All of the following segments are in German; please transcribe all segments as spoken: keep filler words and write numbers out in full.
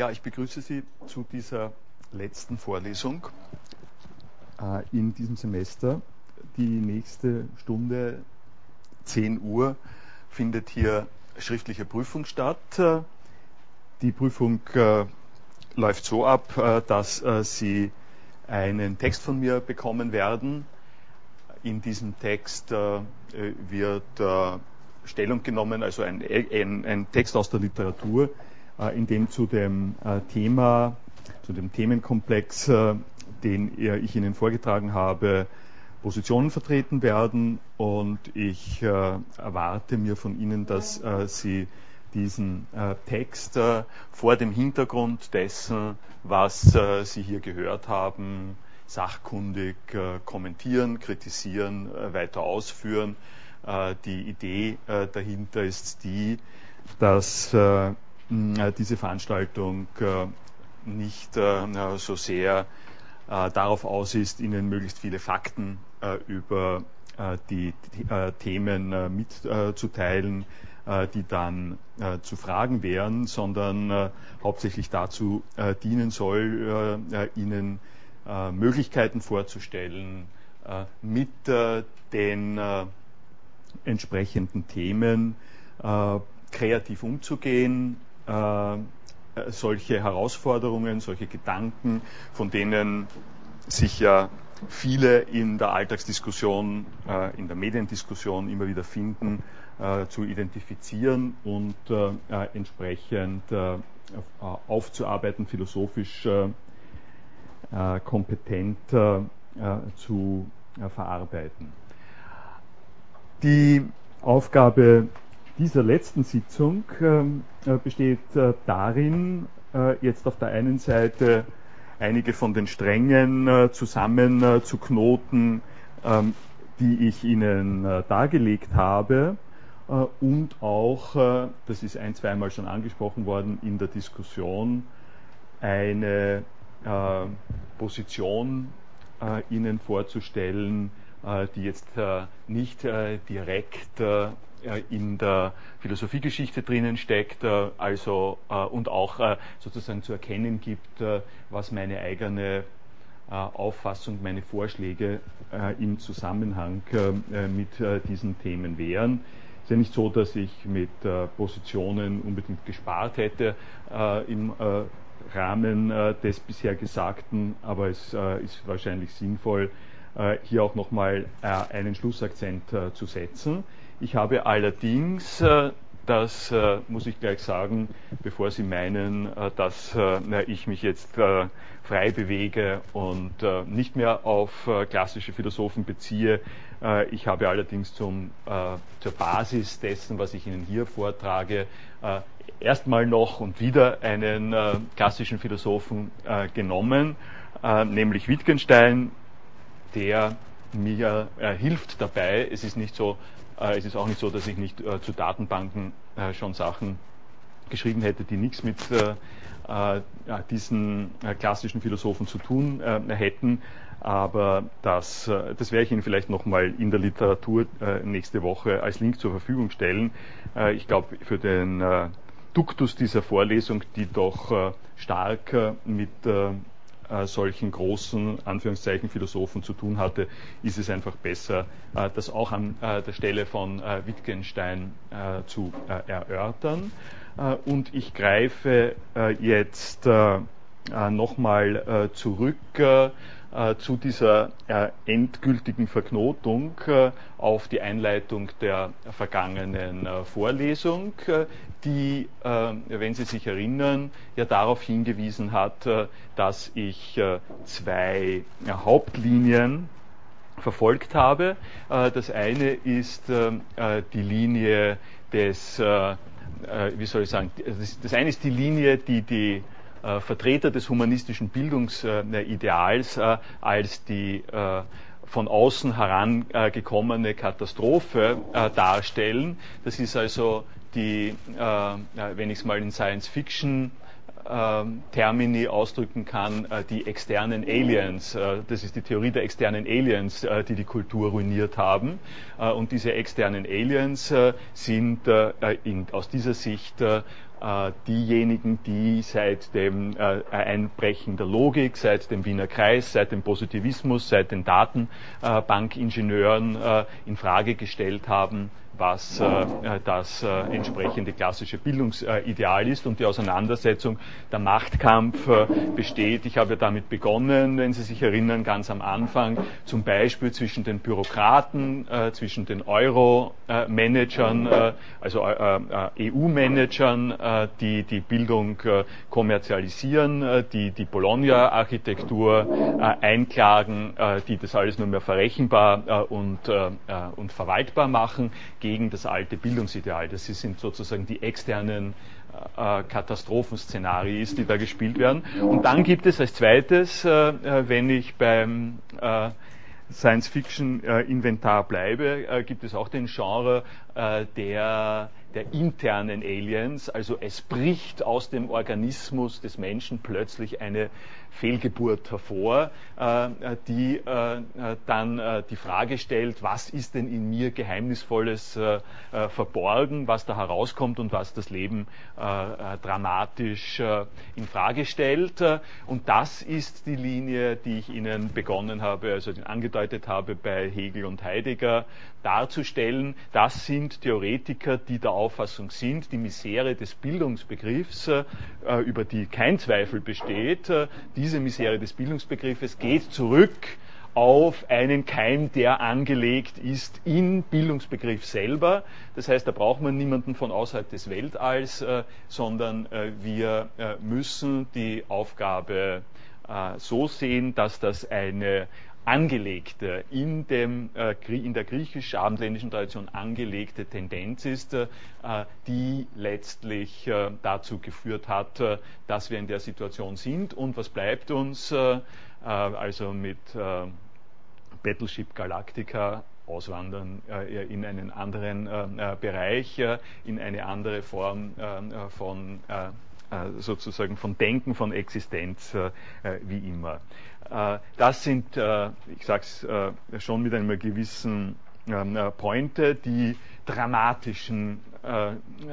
Ja, ich begrüße Sie zu dieser letzten Vorlesung äh, in diesem Semester. Die nächste Stunde, zehn Uhr, findet hier schriftliche Prüfung statt. Die Prüfung äh, läuft so ab, äh, dass äh, Sie einen Text von mir bekommen werden. In diesem Text äh, wird äh, Stellung genommen, also ein, ein, ein Text aus der Literatur, äh, in dem zu dem äh, Thema, zu dem Themenkomplex, äh, den ich Ihnen vorgetragen habe, Positionen vertreten werden, und ich äh, erwarte mir von Ihnen, dass äh, Sie diesen äh, Text äh, vor dem Hintergrund dessen, was äh, Sie hier gehört haben, sachkundig äh, kommentieren, kritisieren, äh, weiter ausführen. Äh, die Idee äh, dahinter ist die, dass äh, mh, diese Veranstaltung äh, nicht äh, so sehr äh, darauf aus ist, Ihnen möglichst viele Fakten äh, über äh, die, die äh, Themen äh, mitzuteilen, äh, die dann äh, zu Fragen wären, sondern äh, hauptsächlich dazu äh, dienen soll, äh, Ihnen äh, Möglichkeiten vorzustellen, äh, mit äh, den äh, entsprechenden Themen äh, kreativ umzugehen, äh, solche Herausforderungen, solche Gedanken, von denen sich ja viele in der Alltagsdiskussion, äh, in der Mediendiskussion immer wieder finden, äh, zu identifizieren und äh, äh, entsprechend äh, aufzuarbeiten, philosophisch äh, äh, kompetent äh, zu äh, verarbeiten. Die Aufgabe dieser letzten Sitzung äh, besteht äh, darin, äh, jetzt auf der einen Seite einige von den Strängen äh, zusammen äh, zu knoten, ähm, die ich Ihnen äh, dargelegt habe, äh, und auch, äh, das ist ein-, zweimal schon angesprochen worden in der Diskussion, eine äh, Position äh, Ihnen vorzustellen, äh, die jetzt äh, nicht äh, direkt äh, in der Philosophiegeschichte drinnen steckt, äh, also äh, und auch äh, sozusagen zu erkennen gibt, äh, was meine eigene äh, Auffassung, meine Vorschläge äh, im Zusammenhang äh, mit äh, diesen Themen wären. Es ist ja nicht so, dass ich mit äh, Positionen unbedingt gespart hätte äh, im äh, Rahmen äh, des bisher Gesagten, aber es äh, ist wahrscheinlich sinnvoll, äh, hier auch nochmal äh, einen Schlussakzent äh, zu setzen. Ich habe allerdings, äh, das äh, muss ich gleich sagen, bevor Sie meinen, äh, dass äh, ich mich jetzt äh, frei bewege und äh, nicht mehr auf äh, klassische Philosophen beziehe, äh, ich habe allerdings zum, äh, zur Basis dessen, was ich Ihnen hier vortrage, äh, erstmal noch und wieder einen äh, klassischen Philosophen äh, genommen, äh, nämlich Wittgenstein, der mir äh, hilft dabei. Es ist nicht so, äh, es ist auch nicht so, dass ich nicht äh, zu Datenbanken äh, schon Sachen geschrieben hätte, die nichts mit äh, äh, diesen äh, klassischen Philosophen zu tun äh, hätten. Aber das, äh, das werde ich Ihnen vielleicht nochmal in der Literatur äh, nächste Woche als Link zur Verfügung stellen. Äh, ich glaube, für den äh, Duktus dieser Vorlesung, die doch äh, stark äh, mit äh, solchen großen, Anführungszeichen, Philosophen zu tun hatte, ist es einfach besser, äh, das auch an äh, der Stelle von äh, Wittgenstein äh, zu äh, erörtern. Äh, und ich greife äh, jetzt äh, äh, nochmal äh, zurück äh, äh, zu dieser äh, endgültigen Verknotung äh, auf die Einleitung der vergangenen äh, Vorlesung, äh, die, äh, wenn Sie sich erinnern, ja darauf hingewiesen hat, äh, dass ich äh, zwei äh, Hauptlinien verfolgt habe. Äh, das eine ist äh, die Linie des, äh, wie soll ich sagen, das, das eine ist die Linie, die die äh, Vertreter des humanistischen Bildungsideals äh, als die äh, von außen herangekommene Katastrophe äh, darstellen. Das ist also die, äh, wenn ich es mal in Science-Fiction äh, Termini ausdrücken kann, äh, die externen Aliens. Äh, das ist die Theorie der externen Aliens, äh, die die Kultur ruiniert haben. Äh, und diese externen Aliens äh, sind äh, in, aus dieser Sicht äh, äh, diejenigen, die seit dem äh, Einbrechen der Logik, seit dem Wiener Kreis, seit dem Positivismus, seit den Datenbankingenieuren äh, in Frage gestellt haben, was äh, das äh, entsprechende klassische Bildungsideal ist, und die Auseinandersetzung, der Machtkampf äh, besteht. Ich habe ja damit begonnen, wenn Sie sich erinnern, ganz am Anfang, zum Beispiel zwischen den Bürokraten, äh, zwischen den Euro-Managern, äh, also äh, äh, E U-Managern, äh, die die Bildung äh, kommerzialisieren, äh, die die Bologna-Architektur äh, einklagen, äh, die das alles nur mehr verrechenbar äh, und, äh, und verwaltbar machen, gegen das alte Bildungsideal. Das sind sozusagen die externen äh, Katastrophenszenarien, die da gespielt werden. Und dann gibt es als zweites, äh, wenn ich beim äh, Science-Fiction-Inventar bleibe, äh, gibt es auch den Genre äh, der, der internen Aliens. Also es bricht aus dem Organismus des Menschen plötzlich eine Fehlgeburt hervor, äh, die äh, dann äh, die Frage stellt, was ist denn in mir Geheimnisvolles äh, äh, verborgen, was da herauskommt und was das Leben äh, äh, dramatisch äh, in Frage stellt. Und das ist die Linie, die ich Ihnen begonnen habe, also angedeutet habe, bei Hegel und Heidegger darzustellen. Das sind Theoretiker, die der Auffassung sind, die Misere des Bildungsbegriffs, äh, über die kein Zweifel besteht, äh, diese Misere des Bildungsbegriffes geht zurück auf einen Keim, der angelegt ist in Bildungsbegriff selber. Das heißt, da braucht man niemanden von außerhalb des Weltalls, äh, sondern äh, wir äh, müssen die Aufgabe äh, so sehen, dass das eine angelegte, in, dem, äh, in der griechisch-abendländischen Tradition angelegte Tendenz ist, äh, die letztlich äh, dazu geführt hat, äh, dass wir in der Situation sind. Und was bleibt uns? Äh, äh, also mit äh, Battleship Galactica auswandern äh, in einen anderen äh, Bereich, äh, in eine andere Form äh, von äh, sozusagen von Denken, von Existenz, äh, wie immer. Äh, das sind, äh, ich sage es äh, schon mit einer gewissen äh, Pointe, die dramatischen äh,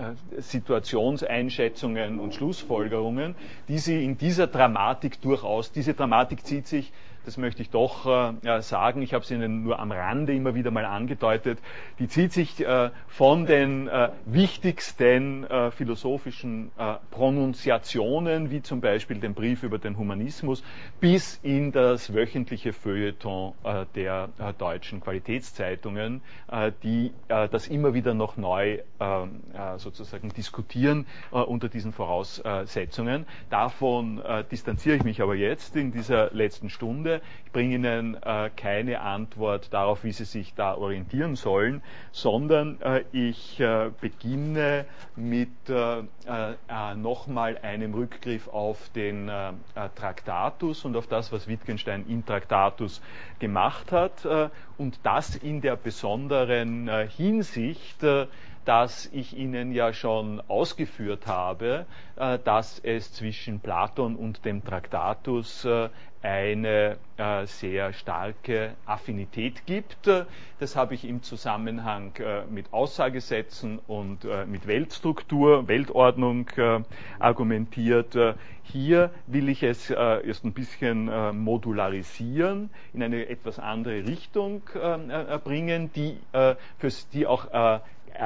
Situationseinschätzungen und Schlussfolgerungen, die Sie in dieser Dramatik durchaus, diese Dramatik zieht sich, das möchte ich doch äh, sagen, ich habe es Ihnen nur am Rande immer wieder mal angedeutet, die zieht sich äh, von den äh, wichtigsten äh, philosophischen äh, Pronunziationen, wie zum Beispiel dem Brief über den Humanismus, bis in das wöchentliche Feuilleton äh, der äh, deutschen Qualitätszeitungen, äh, die äh, das immer wieder noch neu äh, sozusagen diskutieren äh, unter diesen Voraussetzungen. Davon äh, distanziere ich mich aber jetzt in dieser letzten Stunde. Ich bringe Ihnen äh, keine Antwort darauf, wie Sie sich da orientieren sollen, sondern äh, ich äh, beginne mit äh, äh, nochmal einem Rückgriff auf den äh, Traktatus und auf das, was Wittgenstein im Traktatus gemacht hat, äh, und das in der besonderen äh, Hinsicht, äh, dass ich Ihnen ja schon ausgeführt habe, äh, dass es zwischen Platon und dem Traktatus äh, eine äh, sehr starke Affinität gibt. Das habe ich im Zusammenhang äh, mit Aussagesätzen und äh, mit Weltstruktur, Weltordnung äh, argumentiert. Hier will ich es äh, erst ein bisschen äh, modularisieren, in eine etwas andere Richtung äh, bringen, die, äh, für die auch äh,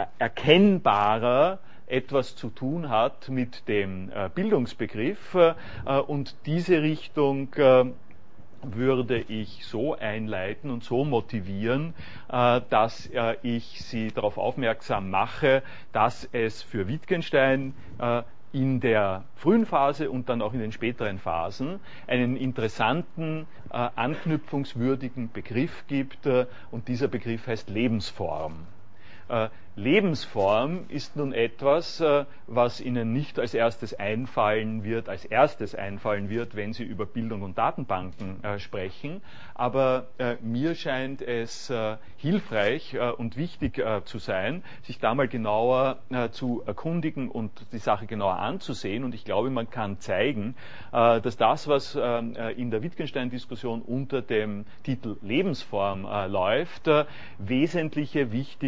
erkennbarer etwas zu tun hat mit dem äh, Bildungsbegriff, äh, und diese Richtung äh, würde ich so einleiten und so motivieren, äh, dass äh, ich Sie darauf aufmerksam mache, dass es für Wittgenstein äh, in der frühen Phase und dann auch in den späteren Phasen einen interessanten, äh, anknüpfungswürdigen Begriff gibt, äh, und dieser Begriff heißt Lebensform. Äh, Lebensform ist nun etwas, äh, was Ihnen nicht als erstes einfallen wird, als erstes einfallen wird, wenn Sie über Bildung und Datenbanken äh, sprechen. Aber äh, mir scheint es äh, hilfreich äh, und wichtig äh, zu sein, sich da mal genauer äh, zu erkundigen und die Sache genauer anzusehen. Und ich glaube, man kann zeigen, äh, dass das, was äh, in der Wittgenstein-Diskussion unter dem Titel Lebensform äh, läuft, äh, wesentliche, wichtige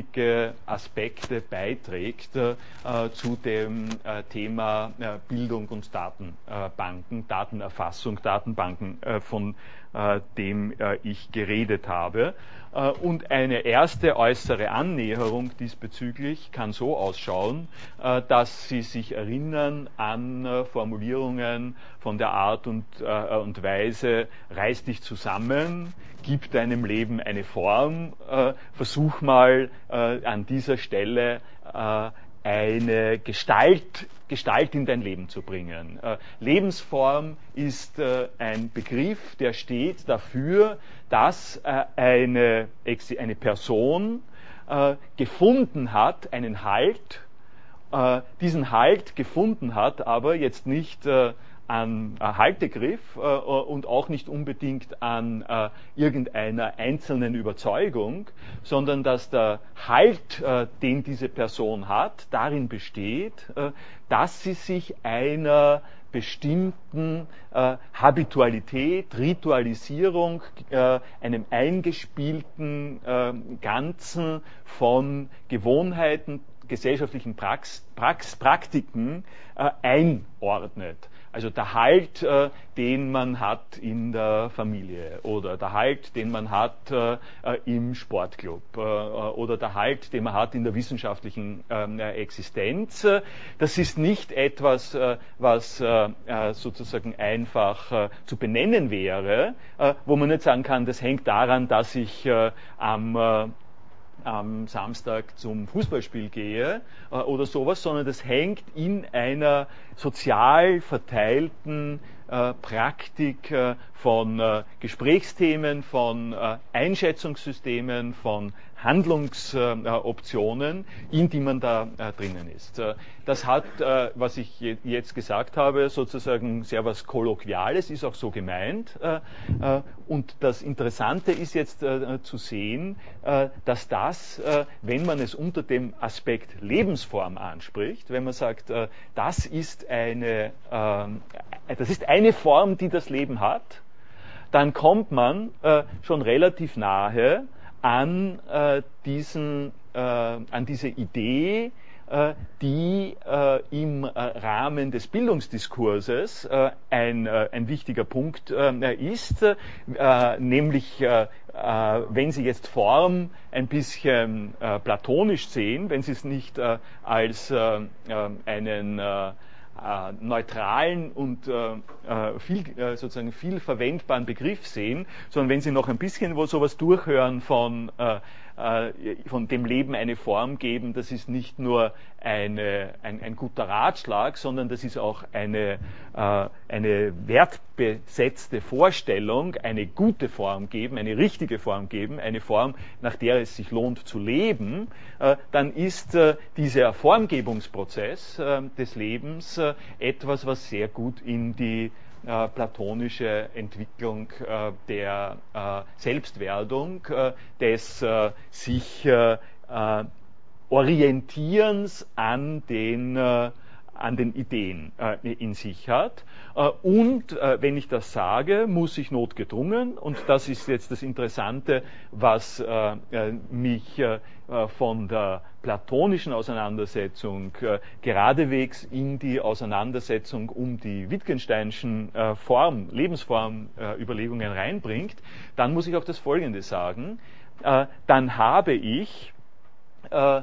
andere Aspekte beiträgt äh, zu dem äh, Thema äh, Bildung und Datenbanken, Datenerfassung, Datenbanken, äh, von äh, dem äh, ich geredet habe. Äh, und eine erste äußere Annäherung diesbezüglich kann so ausschauen, äh, dass Sie sich erinnern an äh, Formulierungen von der Art und, äh, und Weise, reiß dich zusammen, gib deinem Leben eine Form, äh, versuch mal äh, an dieser Stelle äh, eine Gestalt, Gestalt in dein Leben zu bringen. Äh, Lebensform ist äh, ein Begriff, der steht dafür, dass äh, eine, eine Person äh, gefunden hat, einen Halt, äh, diesen Halt gefunden hat, aber jetzt nicht äh, an äh, Haltegriff äh, und auch nicht unbedingt an äh, irgendeiner einzelnen Überzeugung, sondern dass der Halt, äh, den diese Person hat, darin besteht, äh, dass sie sich einer bestimmten äh, Habitualität, Ritualisierung, äh, einem eingespielten äh, Ganzen von Gewohnheiten, gesellschaftlichen Prax, Prax, Praktiken äh, einordnet. Also der Halt, äh, den man hat in der Familie oder der Halt, den man hat äh, im Sportclub äh, oder der Halt, den man hat in der wissenschaftlichen äh, Existenz. Das ist nicht etwas, äh, was äh, sozusagen einfach äh, zu benennen wäre, äh, wo man nicht sagen kann, das hängt daran, dass ich äh, am äh, am Samstag zum Fußballspiel gehe äh, oder sowas, sondern das hängt in einer sozial verteilten äh, Praktik äh, von äh, Gesprächsthemen, von äh, Einschätzungssystemen, von Handlungsoptionen, äh, in die man da äh, drinnen ist. Äh, das hat, äh, was ich je, jetzt gesagt habe, sozusagen sehr was Kolloquiales, ist auch so gemeint. Äh, äh, und das Interessante ist jetzt äh, zu sehen, äh, dass das, äh, wenn man es unter dem Aspekt Lebensform anspricht, wenn man sagt, äh, das ist eine, äh, das ist eine Form, die das Leben hat, dann kommt man äh, schon relativ nahe an äh, diesen, äh, an diese Idee, äh, die äh, im äh, Rahmen des Bildungsdiskurses äh, ein, äh, ein wichtiger Punkt äh, ist, äh, nämlich äh, äh, wenn Sie jetzt Form ein bisschen äh, platonisch sehen, wenn Sie es nicht äh, als äh, äh, einen äh, Äh, neutralen und äh, viel, äh, sozusagen viel verwendbaren Begriff sehen, sondern wenn Sie noch ein bisschen wo sowas durchhören von, äh, äh, von dem Leben eine Form geben, das ist nicht nur eine, ein, ein guter Ratschlag, sondern das ist auch eine, äh, eine wertbesetzte Vorstellung, eine gute Form geben, eine richtige Form geben, eine Form, nach der es sich lohnt zu leben, äh, dann ist äh, dieser Formgebungsprozess äh, des Lebens äh, etwas, was sehr gut in die äh, platonische Entwicklung äh, der äh, Selbstwerdung, äh, des äh, sich äh, äh, Orientierens an den, äh, an den Ideen äh, in sich hat. Äh, und äh, wenn ich das sage, muss ich notgedrungen, und das ist jetzt das Interessante, was äh, mich äh, von der platonischen Auseinandersetzung äh, geradewegs in die Auseinandersetzung um die Wittgensteinschen äh, Form, Lebensform-Überlegungen äh, reinbringt, dann muss ich auch das Folgende sagen. Äh, dann habe ich äh,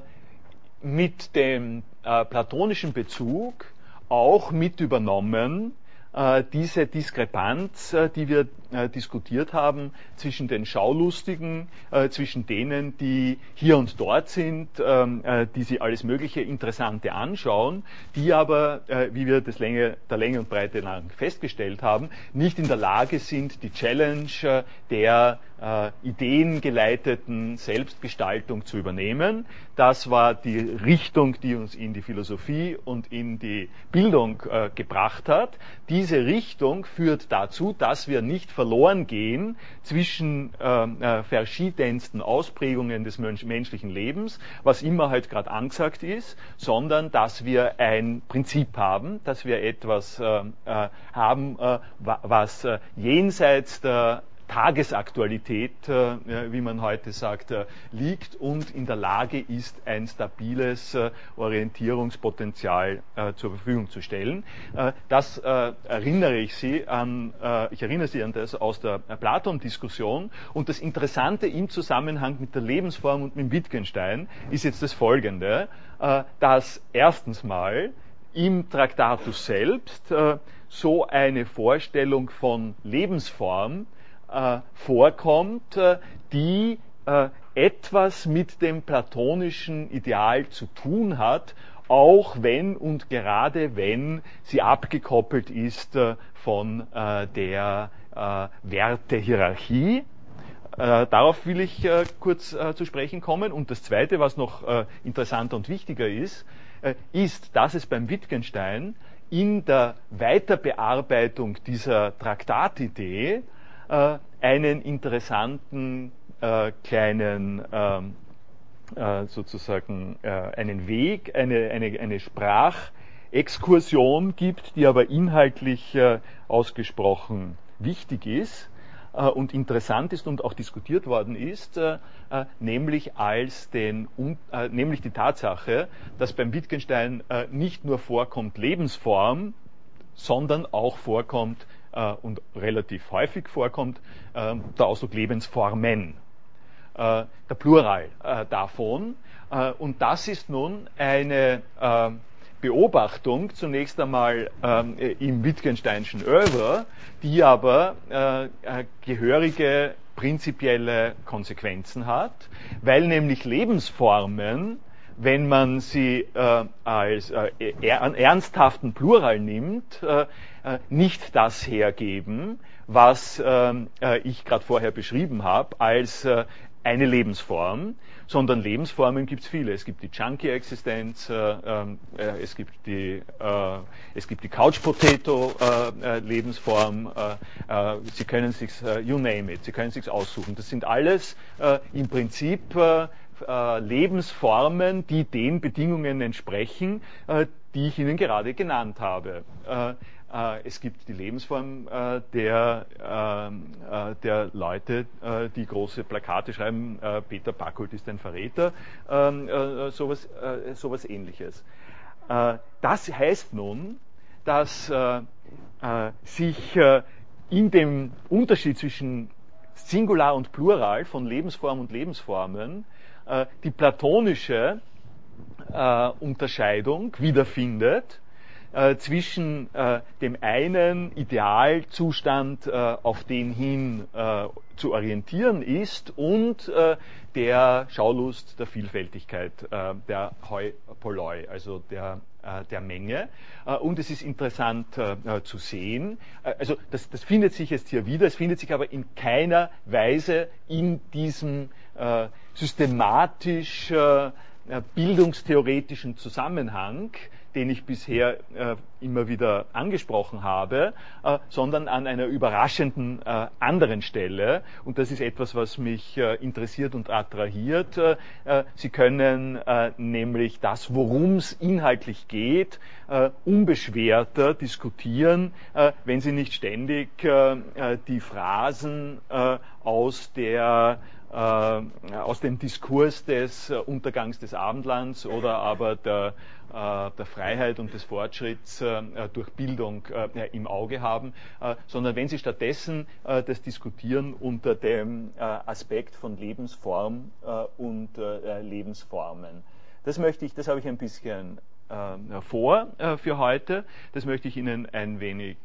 mit dem äh, platonischen Bezug auch mit übernommen äh, diese Diskrepanz, äh, die wir äh, diskutiert haben zwischen den Schaulustigen, äh, zwischen denen, die hier und dort sind, ähm, äh, die sich alles Mögliche Interessante anschauen, die aber, äh, wie wir das Länge, der Länge und Breite lang festgestellt haben, nicht in der Lage sind, die Challenge äh, der äh, ideengeleiteten Selbstgestaltung zu übernehmen. Das war die Richtung, die uns in die Philosophie und in die Bildung äh, gebracht hat. Diese Richtung führt dazu, dass wir nicht verloren gehen zwischen äh, äh, verschiedensten Ausprägungen des menschlichen Lebens, was immer halt gerade angesagt ist, sondern dass wir ein Prinzip haben, dass wir etwas äh, äh, haben, äh, was äh, jenseits der Tagesaktualität, äh, wie man heute sagt, äh, liegt und in der Lage ist, ein stabiles äh, Orientierungspotenzial äh, zur Verfügung zu stellen. Äh, das äh, erinnere ich Sie an, äh, ich erinnere Sie an das aus der Platon-Diskussion, und das Interessante im Zusammenhang mit der Lebensform und mit Wittgenstein ist jetzt das Folgende, äh, dass erstens mal im Traktatus selbst äh, so eine Vorstellung von Lebensform äh, vorkommt, äh, die äh, etwas mit dem platonischen Ideal zu tun hat, auch wenn und gerade wenn sie abgekoppelt ist äh, von äh, der äh, Wertehierarchie. Äh, darauf will ich äh, kurz äh, zu sprechen kommen. Und das Zweite, was noch äh, interessanter und wichtiger ist, äh, ist, dass es beim Wittgenstein in der Weiterbearbeitung dieser Traktatidee äh, einen interessanten äh, kleinen ähm, äh, sozusagen äh, einen Weg, eine, eine, eine Sprachexkursion gibt, die aber inhaltlich äh, ausgesprochen wichtig ist äh, und interessant ist und auch diskutiert worden ist, äh, äh, nämlich als den, um, äh, nämlich die Tatsache, dass beim Wittgenstein äh, nicht nur vorkommt Lebensform, sondern auch vorkommt äh, und relativ häufig vorkommt äh, der Ausdruck Lebensformen, äh, der Plural äh, davon. Äh, und das ist nun eine äh, Beobachtung zunächst einmal ähm, im Wittgensteinschen Oeuvre, die aber äh, äh, gehörige prinzipielle Konsequenzen hat, weil nämlich Lebensformen, wenn man sie äh, als äh, er, an ernsthaften Plural nimmt, äh, äh, nicht das hergeben, was äh, ich gerade vorher beschrieben habe, als äh, eine Lebensform, sondern Lebensformen gibt es viele. Es gibt die Junkie-Existenz, äh, äh, es gibt die, äh, es gibt die Couch-Potato-Lebensform, äh, äh, Sie können sich, äh, you name it, Sie können sich aussuchen. Das sind alles äh, im Prinzip äh, äh, Lebensformen, die den Bedingungen entsprechen, äh, die ich Ihnen gerade genannt habe. Äh, Es gibt die Lebensform äh, der, äh, der Leute, äh, die große Plakate schreiben, äh, Peter Packhult ist ein Verräter, äh, sowas, äh, sowas Ähnliches. Äh, das heißt nun, dass äh, äh, sich äh, in dem Unterschied zwischen Singular und Plural von Lebensform und Lebensformen äh, die platonische äh, Unterscheidung wiederfindet, Äh, zwischen äh, dem einen Idealzustand, äh, auf den hin äh, zu orientieren ist, und äh, der Schaulust der Vielfältigkeit, äh, der Hoi Polloi, also der, äh, der Menge. Äh, und es ist interessant äh, zu sehen, äh, also das, das findet sich jetzt hier wieder, es findet sich aber in keiner Weise in diesem äh, systematisch äh, bildungstheoretischen Zusammenhang, den ich bisher äh, immer wieder angesprochen habe, äh, sondern an einer überraschenden äh, anderen Stelle. Und das ist etwas, was mich äh, interessiert und attrahiert. Äh, Sie können äh, nämlich das, worum es inhaltlich geht, äh, unbeschwerter diskutieren, äh, wenn Sie nicht ständig äh, die Phrasen äh, aus der aus dem Diskurs des Untergangs des Abendlands oder aber der, der Freiheit und des Fortschritts durch Bildung im Auge haben, sondern wenn Sie stattdessen das diskutieren unter dem Aspekt von Lebensform und Lebensformen. Das möchte ich, das habe ich ein bisschen vor für heute. Das möchte ich Ihnen ein wenig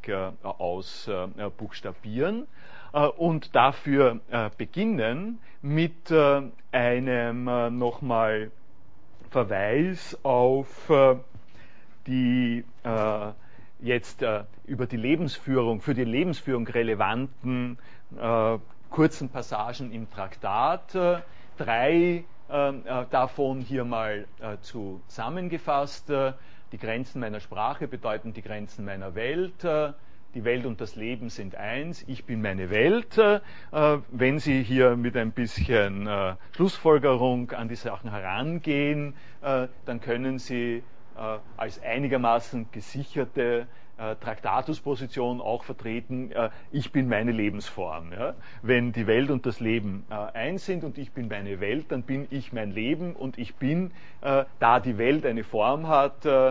ausbuchstabieren. Und dafür äh, beginnen mit äh, einem äh, nochmal Verweis auf äh, die äh, jetzt äh, über die Lebensführung, für die Lebensführung relevanten äh, kurzen Passagen im Traktat. Äh, drei äh, davon hier mal äh, zusammengefasst. Äh, die Grenzen meiner Sprache bedeuten die Grenzen meiner Welt. Äh, Die Welt und das Leben sind eins, ich bin meine Welt. Äh, wenn Sie hier mit ein bisschen äh, Schlussfolgerung an die Sachen herangehen, äh, dann können Sie äh, als einigermaßen gesicherte äh, Traktatusposition auch vertreten, äh, ich bin meine Lebensform. Ja? Wenn die Welt und das Leben äh, eins sind und ich bin meine Welt, dann bin ich mein Leben und ich bin, äh, da die Welt eine Form hat, äh,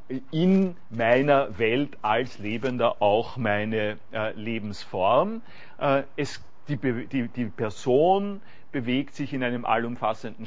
in meiner Welt als Lebender auch meine äh, Lebensform. Äh, es, die, die, die Person bewegt sich in einem allumfassenden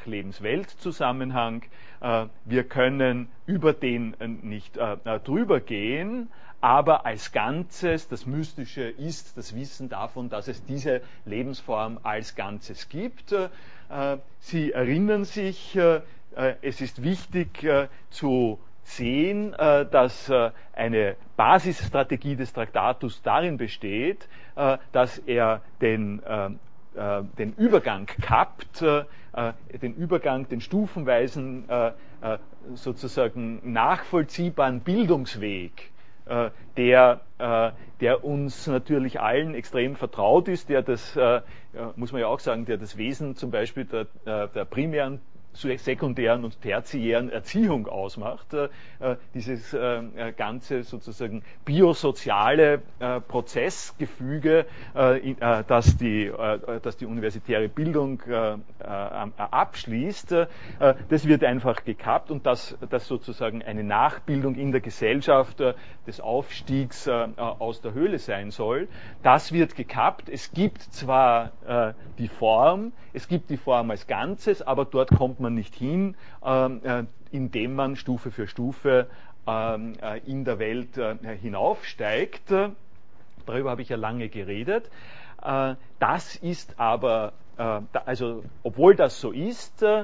Sprach-Lebens-Welt-Zusammenhang. Äh, wir können über den äh, nicht äh, drüber gehen, aber als Ganzes, das Mystische ist das Wissen davon, dass es diese Lebensform als Ganzes gibt. Äh, Sie erinnern sich, äh, es ist wichtig äh, zu sehen, äh, dass äh, eine Basisstrategie des Traktatus darin besteht, äh, dass er den äh, den Übergang kappt, äh, den Übergang, den stufenweisen, äh, sozusagen nachvollziehbaren Bildungsweg, äh, der, äh, der uns natürlich allen extrem vertraut ist, der das, äh, muss man ja auch sagen, der das Wesen zum Beispiel der, der primären, sekundären und tertiären Erziehung ausmacht, äh, dieses äh, ganze sozusagen biosoziale äh, Prozessgefüge, äh, in, äh, das, die, äh, das die universitäre Bildung äh, äh, abschließt, äh, das wird einfach gekappt und dass das sozusagen eine Nachbildung in der Gesellschaft äh, des Aufstiegs äh, aus der Höhle sein soll, das wird gekappt. Es gibt zwar äh, die Form, es gibt die Form als Ganzes, aber dort kommt man nicht hin, äh, indem man Stufe für Stufe äh, in der Welt äh, hinaufsteigt. Darüber habe ich ja lange geredet. Äh, das ist aber, äh, da, also obwohl das so ist, äh,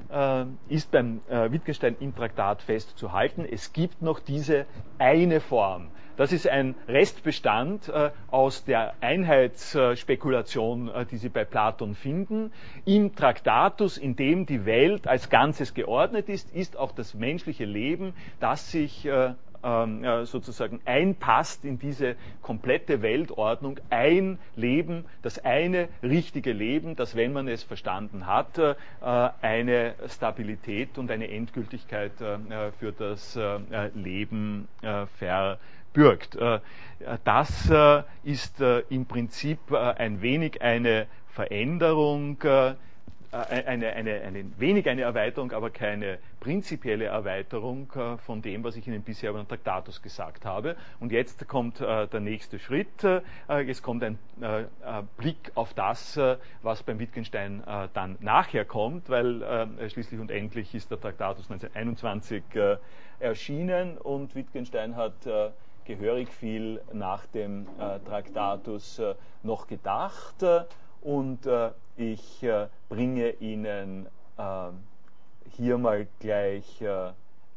ist beim äh, Wittgenstein im Traktat festzuhalten, es gibt noch diese eine Form. Das ist ein Restbestand äh, aus der Einheitsspekulation, äh, die Sie bei Platon finden. Im Traktatus, in dem die Welt als Ganzes geordnet ist, ist auch das menschliche Leben, das sich äh, äh, sozusagen einpasst in diese komplette Weltordnung, ein Leben, das eine richtige Leben, das, wenn man es verstanden hat, äh, eine Stabilität und eine Endgültigkeit äh, für das äh, Leben äh, ver bürgt. Das ist im Prinzip ein wenig eine Veränderung, eine, eine, eine wenig eine Erweiterung, aber keine prinzipielle Erweiterung von dem, was ich Ihnen bisher über den Traktatus gesagt habe. Und jetzt kommt der nächste Schritt. Jetzt kommt ein Blick auf das, was beim Wittgenstein dann nachher kommt, weil schließlich und endlich ist der Traktatus neunzehnhunderteinundzwanzig erschienen und Wittgenstein hat gehörig viel nach dem äh, Traktatus äh, noch gedacht äh, und äh, ich äh, bringe Ihnen äh, hier mal gleich äh,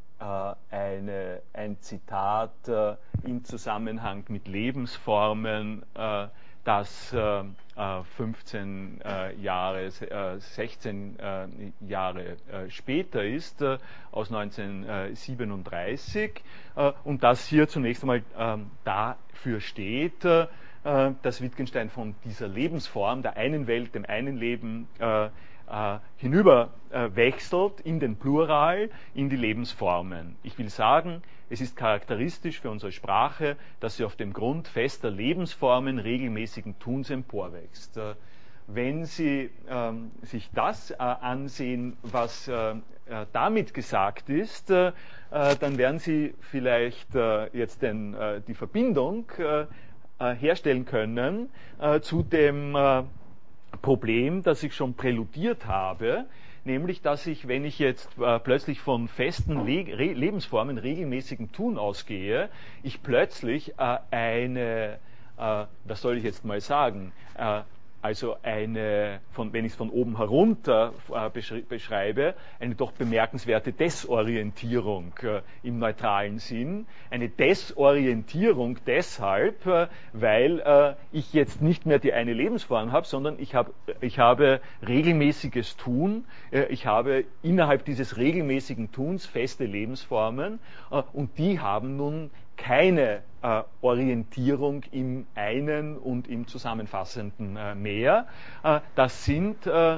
eine, ein Zitat äh, im Zusammenhang mit Lebensformen, äh, das äh, fünfzehn äh, Jahre, äh, sechzehn äh, Jahre äh, später ist, äh, aus neunzehnhundertsiebenunddreißig, äh, und das hier zunächst einmal äh, dafür steht, äh, dass Wittgenstein von dieser Lebensform, der einen Welt, dem einen Leben, äh, äh, hinüber äh, wechselt in den Plural, in die Lebensformen. Ich will sagen, es ist charakteristisch für unsere Sprache, dass sie auf dem Grund fester Lebensformen regelmäßigen Tuns emporwächst. Äh, wenn Sie ähm, sich das äh, ansehen, was äh, äh, damit gesagt ist, äh, dann werden Sie vielleicht äh, jetzt den, äh, die Verbindung äh, herstellen können äh, zu dem äh, Problem, das ich schon präludiert habe, nämlich, dass ich, wenn ich jetzt äh, plötzlich von festen Le Re Lebensformen, regelmäßigen Tun ausgehe, ich plötzlich äh, eine, äh, was soll ich jetzt mal sagen, äh, also eine, von, wenn ich es von oben herunter äh, beschreibe, eine doch bemerkenswerte Desorientierung äh, im neutralen Sinn. Eine Desorientierung deshalb, äh, weil äh, ich jetzt nicht mehr die eine Lebensform habe, sondern ich, hab, ich habe regelmäßiges Tun, äh, ich habe innerhalb dieses regelmäßigen Tuns feste Lebensformen äh, und die haben nun keine äh, Orientierung im einen und im Zusammenfassenden äh, mehr. Äh, das sind äh, äh,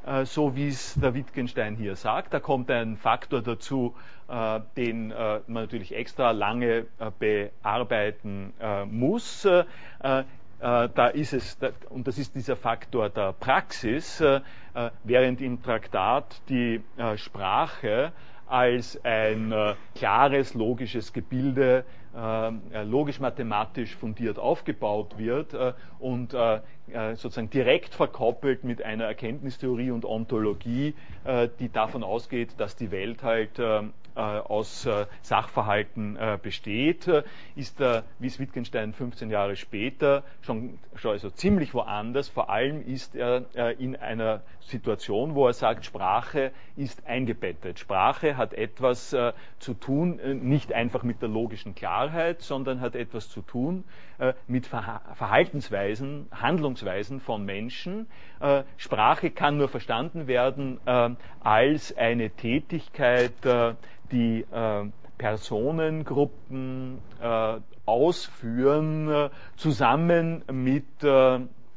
äh, so wie es der Wittgenstein hier sagt. Da kommt ein Faktor dazu, äh, den äh, man natürlich extra lange äh, bearbeiten äh, muss. Äh, äh, da ist es, da, und das ist dieser Faktor der Praxis, äh, äh, während im Traktat die äh, Sprache als ein äh, klares, logisches Gebilde, äh, logisch-mathematisch fundiert aufgebaut wird äh, und äh, äh, sozusagen direkt verkoppelt mit einer Erkenntnistheorie und Ontologie, äh, die davon ausgeht, dass die Welt halt äh, aus äh, Sachverhalten äh, besteht, äh, ist er, wie es Wittgenstein fünfzehn Jahre später, schon, schon also ziemlich woanders. Vor allem ist er äh, in einer Situation, wo er sagt, Sprache ist eingebettet. Sprache hat etwas äh, zu tun, äh, nicht einfach mit der logischen Klarheit, sondern hat etwas zu tun äh, mit Verha- Verhaltensweisen, Handlungsweisen von Menschen. Äh, Sprache kann nur verstanden werden äh, als eine Tätigkeit, äh, die äh, Personengruppen äh, ausführen, äh, zusammen mit, äh,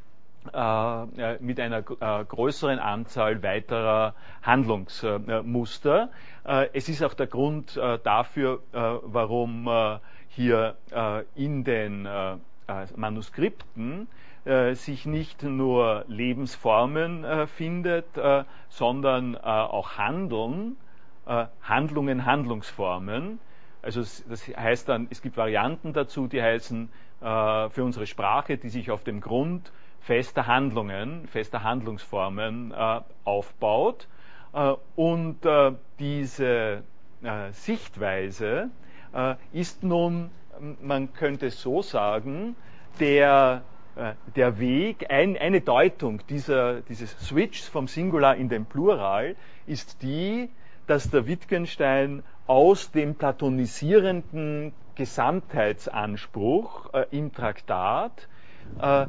äh, mit einer äh, größeren Anzahl weiterer Handlungsmuster. Äh, es ist auch der Grund äh, dafür, äh, warum äh, hier äh, in den äh, Manuskripten äh, sich nicht nur Lebensformen äh, findet, äh, sondern äh, auch Handeln, Äh, Handlungen, Handlungsformen. Also das heißt dann, es gibt Varianten dazu, die heißen äh, für unsere Sprache, die sich auf dem Grund fester Handlungen, fester Handlungsformen äh, aufbaut. Äh, und äh, diese äh, Sichtweise äh, ist nun, man könnte es so sagen, der der Weg, ein, eine Deutung dieser, dieses Switchs vom Singular in den Plural ist die, dass der Wittgenstein aus dem platonisierenden Gesamtheitsanspruch äh, im Traktat äh,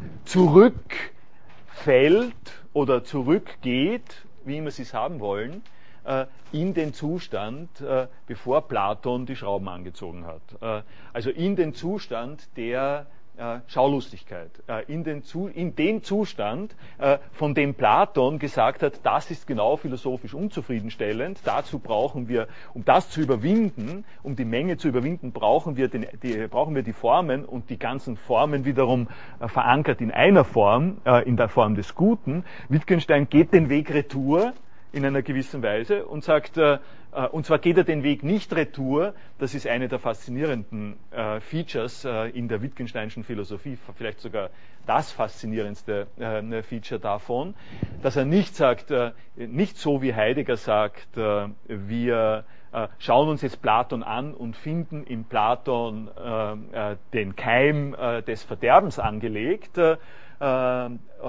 zurückfällt oder zurückgeht, wie immer Sie es haben wollen, äh, in den Zustand, äh, bevor Platon die Schrauben angezogen hat. Äh, also in den Zustand der Äh, Schaulustigkeit, äh, in, den Zu, in den Zustand, äh, von dem Platon gesagt hat, das ist genau philosophisch unzufriedenstellend, dazu brauchen wir, um das zu überwinden, um die Menge zu überwinden, brauchen wir, den, die, brauchen wir die Formen und die ganzen Formen wiederum äh, verankert in einer Form, äh, in der Form des Guten. Wittgenstein geht den Weg retour in einer gewissen Weise und sagt, äh, und zwar geht er den Weg nicht retour, das ist eine der faszinierenden äh, Features äh, in der Wittgensteinischen Philosophie, vielleicht sogar das faszinierendste äh, Feature davon, dass er nicht sagt, äh, nicht so wie Heidegger sagt, äh, wir äh, schauen uns jetzt Platon an und finden in Platon äh, äh, den Keim äh, des Verderbens angelegt, äh, äh,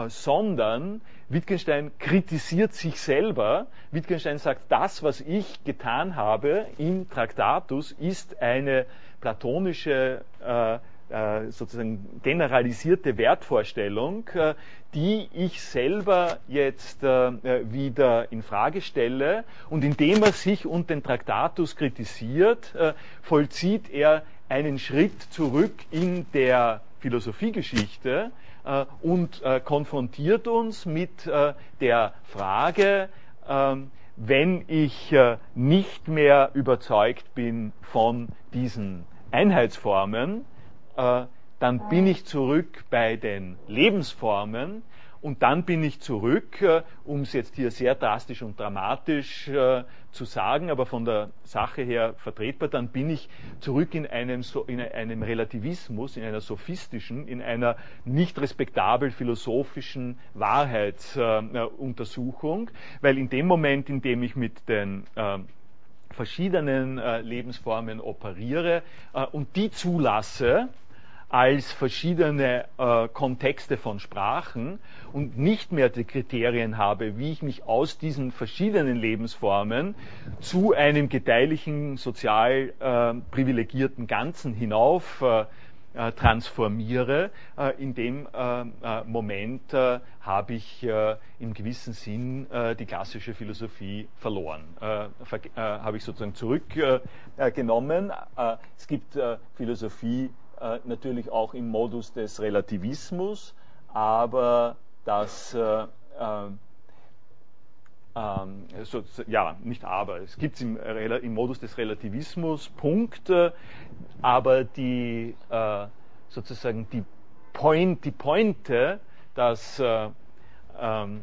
sondern Wittgenstein kritisiert sich selber. Wittgenstein sagt, das, was ich getan habe im Traktatus, ist eine platonische, äh, äh, sozusagen generalisierte Wertvorstellung, äh, die ich selber jetzt äh, wieder in Frage stelle. Und indem er sich und den Traktatus kritisiert, äh, vollzieht er einen Schritt zurück in der Philosophiegeschichte äh, und äh, konfrontiert uns mit äh, der Frage, äh, wenn ich äh, nicht mehr überzeugt bin von diesen Einheitsformen, äh, dann bin ich zurück bei den Lebensformen und dann bin ich zurück, äh, um es jetzt hier sehr drastisch und dramatisch äh, zu sagen, aber von der Sache her vertretbar, dann bin ich zurück in einem, so, in einem Relativismus, in einer sophistischen, in einer nicht respektabel philosophischen Wahrheitsuntersuchung, äh, weil in dem Moment, in dem ich mit den äh, verschiedenen äh, Lebensformen operiere äh, und die zulasse, als verschiedene äh, Kontexte von Sprachen und nicht mehr die Kriterien habe, wie ich mich aus diesen verschiedenen Lebensformen zu einem gedeihlichen, sozial äh, privilegierten Ganzen hinauf äh, äh, transformiere. Äh, in dem äh, äh, Moment äh, habe ich äh, im gewissen Sinn äh, die klassische Philosophie verloren. Äh, ver äh, habe ich sozusagen zurückgenommen. Äh, äh, es gibt äh, Philosophie Äh, natürlich auch im Modus des Relativismus, aber das, äh, äh, ähm, so, ja, nicht aber, es gibt es im, im Modus des Relativismus, Punkt, aber die, äh, sozusagen die, Point, die Pointe, das äh, ähm,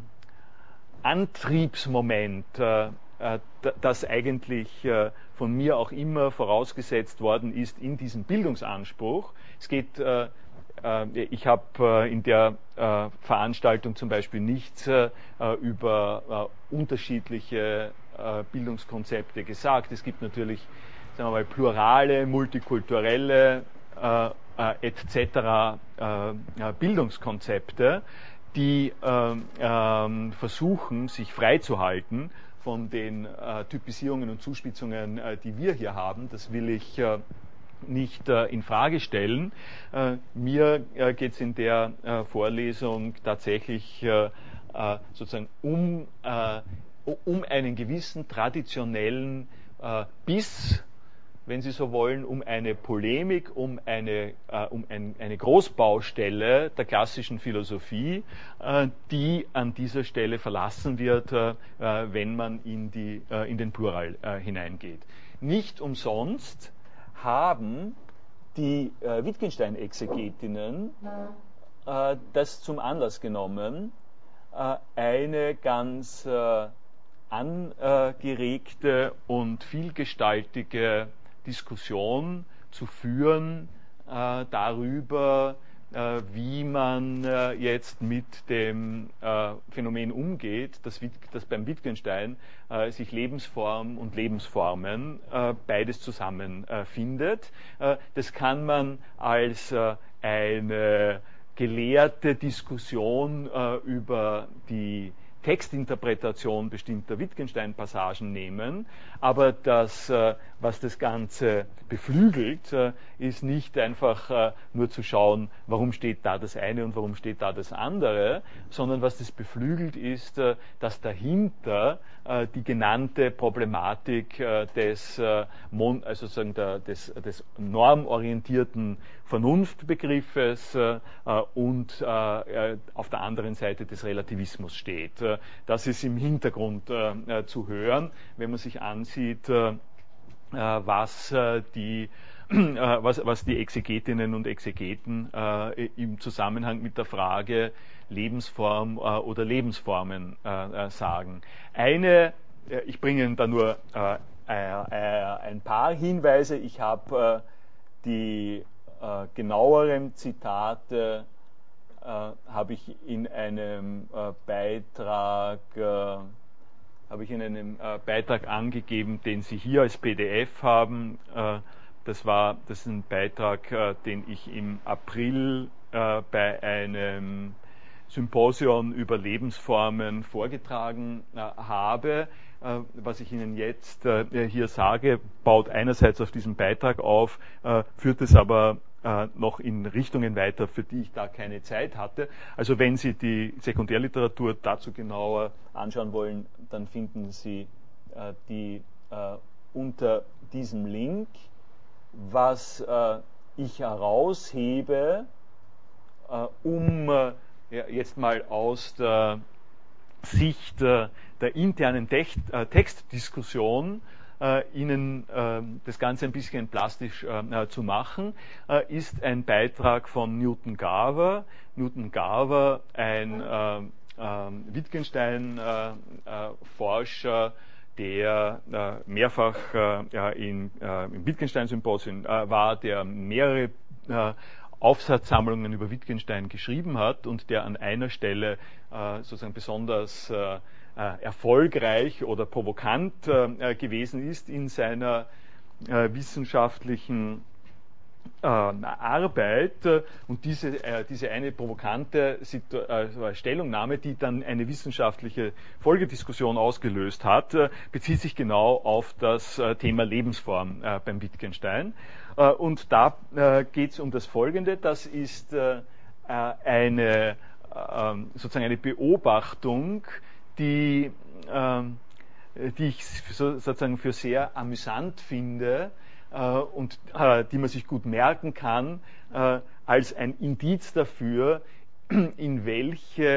Antriebsmoment, äh, äh, das eigentlich äh, von mir auch immer vorausgesetzt worden ist in diesem Bildungsanspruch. Es geht, äh, äh, ich habe äh, in der äh, Veranstaltung zum Beispiel nichts äh, über äh, unterschiedliche äh, Bildungskonzepte gesagt. Es gibt natürlich, sagen wir mal, plurale, multikulturelle äh, äh, et cetera äh, Bildungskonzepte, die äh, äh, versuchen, sich freizuhalten von den äh, Typisierungen und Zuspitzungen, äh, die wir hier haben. Das will ich äh, nicht äh, in Frage stellen. Äh, mir äh, geht es in der äh, Vorlesung tatsächlich äh, äh, sozusagen um, äh, um einen gewissen traditionellen äh, Biss, wenn Sie so wollen, um eine Polemik, um eine, äh, um ein, eine Großbaustelle der klassischen Philosophie, äh, die an dieser Stelle verlassen wird, äh, wenn man in, die, äh, in den Plural äh, hineingeht. Nicht umsonst haben die äh, Wittgenstein-Exegetinnen äh, das zum Anlass genommen, äh, eine ganz äh, angeregte und vielgestaltige Diskussion zu führen äh, darüber, äh, wie man äh, jetzt mit dem äh, Phänomen umgeht, dass, dass beim Wittgenstein äh, sich Lebensform und Lebensformen äh, beides zusammenfindet. Äh, das kann man als äh, eine gelehrte Diskussion äh, über die Textinterpretation bestimmter Wittgenstein-Passagen nehmen, aber das, was das Ganze beflügelt, ist nicht einfach nur zu schauen, warum steht da das eine und warum steht da das andere, sondern was das beflügelt ist, dass dahinter die genannte Problematik des, also sozusagen der, des, des normorientierten Vernunftbegriffes und auf der anderen Seite des Relativismus steht. Das ist im Hintergrund äh, zu hören, wenn man sich ansieht, äh, was, äh, die, was, was die Exegetinnen und Exegeten äh, im Zusammenhang mit der Frage Lebensform äh, oder Lebensformen äh, sagen. Eine, äh, ich bringe Ihnen da nur äh, äh, ein paar Hinweise. Ich habe äh, die äh, genaueren Zitate Uh, habe ich in einem uh, Beitrag uh, habe ich in einem uh, Beitrag angegeben, den Sie hier als P D F haben. Uh, das war das ist ein Beitrag, uh, den ich im April uh, bei einem Symposion über Lebensformen vorgetragen uh, habe. Uh, was ich Ihnen jetzt uh, hier sage, baut einerseits auf diesen Beitrag auf, uh, führt es aber noch in Richtungen weiter, für die ich da keine Zeit hatte. Also wenn Sie die Sekundärliteratur dazu genauer anschauen wollen, dann finden Sie äh, die äh, unter diesem Link. Was äh, ich heraushebe, äh, um äh, ja, jetzt mal aus der Sicht äh, der internen Text, äh, Textdiskussion Äh, Ihnen äh, das Ganze ein bisschen plastisch äh, zu machen, äh, ist ein Beitrag von Newton Garver. Newton Garver, ein äh, äh, Wittgenstein-Forscher, der äh, mehrfach äh, ja, in, äh, im Wittgenstein-Symposium äh, war, der mehrere äh, Aufsatzsammlungen über Wittgenstein geschrieben hat und der an einer Stelle äh, sozusagen besonders äh, Äh, erfolgreich oder provokant äh, gewesen ist in seiner äh, wissenschaftlichen äh, Arbeit. Und diese, äh, diese eine provokante Situ äh, Stellungnahme, die dann eine wissenschaftliche Folgediskussion ausgelöst hat, äh, bezieht sich genau auf das äh, Thema Lebensform äh, beim Wittgenstein. Äh, und da äh, geht es um das Folgende: Das ist äh, eine, äh, sozusagen eine Beobachtung, die, äh, die ich so, sozusagen für sehr amüsant finde äh, und äh, die man sich gut merken kann, äh, als ein Indiz dafür, in welche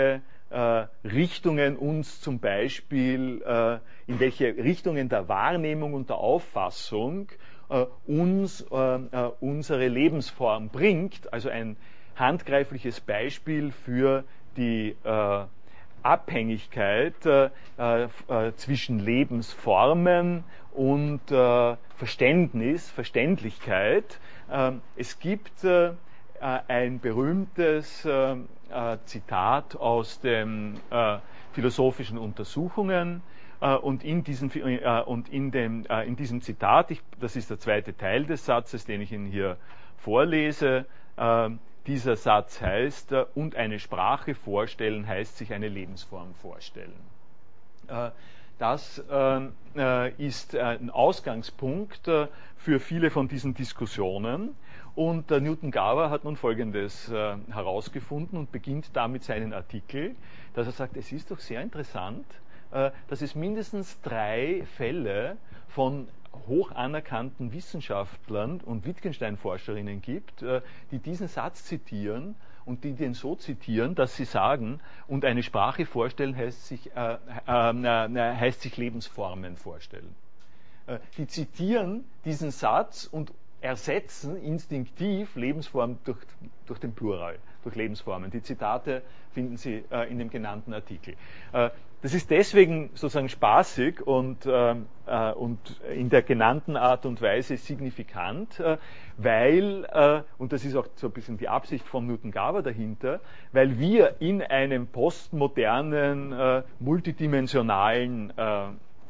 äh, Richtungen uns zum Beispiel, äh, in welche Richtungen der Wahrnehmung und der Auffassung äh, uns äh, äh, unsere Lebensform bringt. Also ein handgreifliches Beispiel für die äh, Abhängigkeit äh, äh, zwischen Lebensformen und äh, Verständnis, Verständlichkeit. Äh, es gibt äh, ein berühmtes äh, äh, Zitat aus den äh, philosophischen Untersuchungen äh, und, in diesen, äh, und in, dem, äh, in diesem Zitat, ich, das ist der zweite Teil des Satzes, den ich Ihnen hier vorlese, äh, dieser Satz heißt, äh, und eine Sprache vorstellen heißt sich eine Lebensform vorstellen. Äh, das äh, ist ein Ausgangspunkt äh, für viele von diesen Diskussionen. Und äh, Newton Garver hat nun Folgendes äh, herausgefunden und beginnt damit seinen Artikel, dass er sagt, es ist doch sehr interessant, äh, dass es mindestens drei Fälle von hoch anerkannten Wissenschaftlern und Wittgenstein-Forscherinnen gibt, äh, die diesen Satz zitieren und die den so zitieren, dass sie sagen, und eine Sprache vorstellen heißt sich, äh, äh, äh, heißt sich Lebensformen vorstellen. Äh, die zitieren diesen Satz und ersetzen instinktiv Lebensform durch, durch den Plural, durch Lebensformen. Die Zitate finden Sie äh, in dem genannten Artikel. Äh, das ist deswegen sozusagen spaßig und, äh, äh, und in der genannten Art und Weise signifikant, äh, weil, äh, und das ist auch so ein bisschen die Absicht von Newton Garver dahinter, weil wir in einem postmodernen, äh, multidimensionalen äh,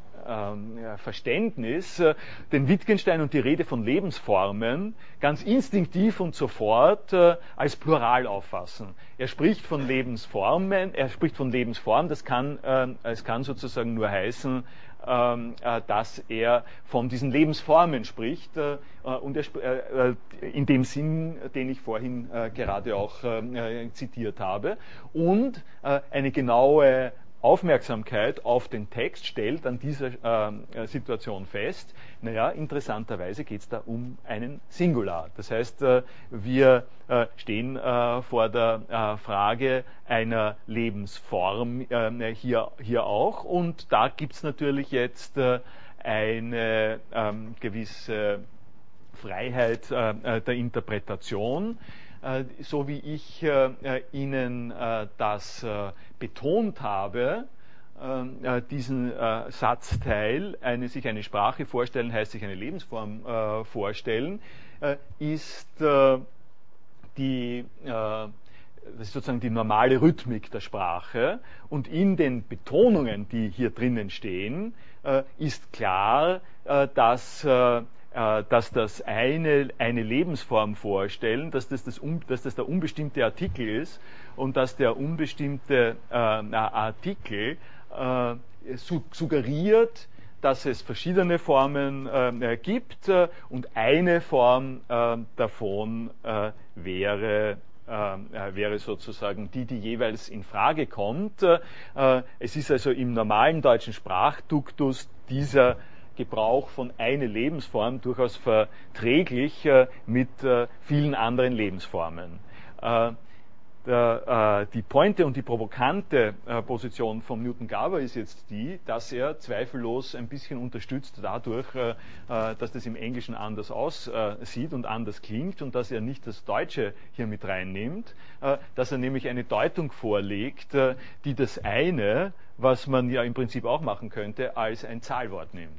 Verständnis den Wittgenstein und die Rede von Lebensformen ganz instinktiv und sofort äh, als Plural auffassen. Er spricht von Lebensformen, er spricht von Lebensform, das kann, äh, es kann sozusagen nur heißen, äh, dass er von diesen Lebensformen spricht äh, und er, äh, in dem Sinn, den ich vorhin äh, gerade auch äh, zitiert habe, und äh, eine genaue Aufmerksamkeit auf den Text stellt an dieser äh, Situation fest, naja, interessanterweise geht es da um einen Singular. Das heißt, äh, wir äh, stehen äh, vor der äh, Frage einer Lebensform äh, hier, hier auch, und da gibt es natürlich jetzt äh, eine äh, gewisse Freiheit äh, der Interpretation. So wie ich äh, Ihnen äh, das äh, betont habe, äh, diesen äh, Satzteil, eine, sich eine Sprache vorstellen, heißt sich eine Lebensform äh, vorstellen, äh, ist äh, die, äh, das ist sozusagen die normale Rhythmik der Sprache, und in den Betonungen, die hier drinnen stehen, äh, ist klar, äh, dass äh, dass das eine, eine Lebensform vorstellen, dass das, das, dass das der unbestimmte Artikel ist und dass der unbestimmte äh, Artikel äh, su suggeriert, dass es verschiedene Formen äh, gibt äh, und eine Form äh, davon äh, wäre äh, wäre sozusagen die, die jeweils in Frage kommt. Äh, es ist also im normalen deutschen Sprachduktus dieser Gebrauch von einer Lebensform durchaus verträglich äh, mit äh, vielen anderen Lebensformen. Äh, der, äh, die Pointe und die provokante äh, Position von Newton Garver ist jetzt die, dass er zweifellos ein bisschen unterstützt dadurch, äh, dass das im Englischen anders aussieht und anders klingt und dass er nicht das Deutsche hier mit reinnimmt, äh, dass er nämlich eine Deutung vorlegt, äh, die das eine, was man ja im Prinzip auch machen könnte, als ein Zahlwort nimmt.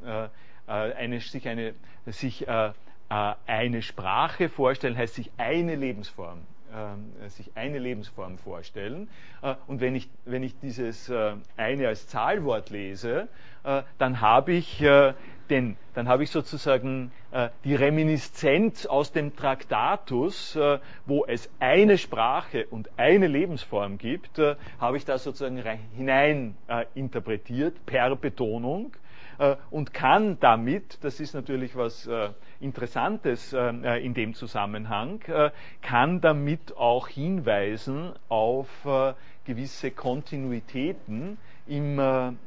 Eine, sich, eine, sich äh, eine Sprache vorstellen, heißt sich eine Lebensform, äh, sich eine Lebensform vorstellen. Äh, und wenn ich, wenn ich dieses äh, eine als Zahlwort lese, äh, dann habe ich, äh, den, dann habe ich sozusagen äh, die Reminiszenz aus dem Traktatus, äh, wo es eine Sprache und eine Lebensform gibt, äh, habe ich da sozusagen hinein äh, interpretiert per Betonung. Und kann damit, das ist natürlich was äh, Interessantes äh, in dem Zusammenhang, äh, kann damit auch hinweisen auf äh, gewisse Kontinuitäten im äh, äh,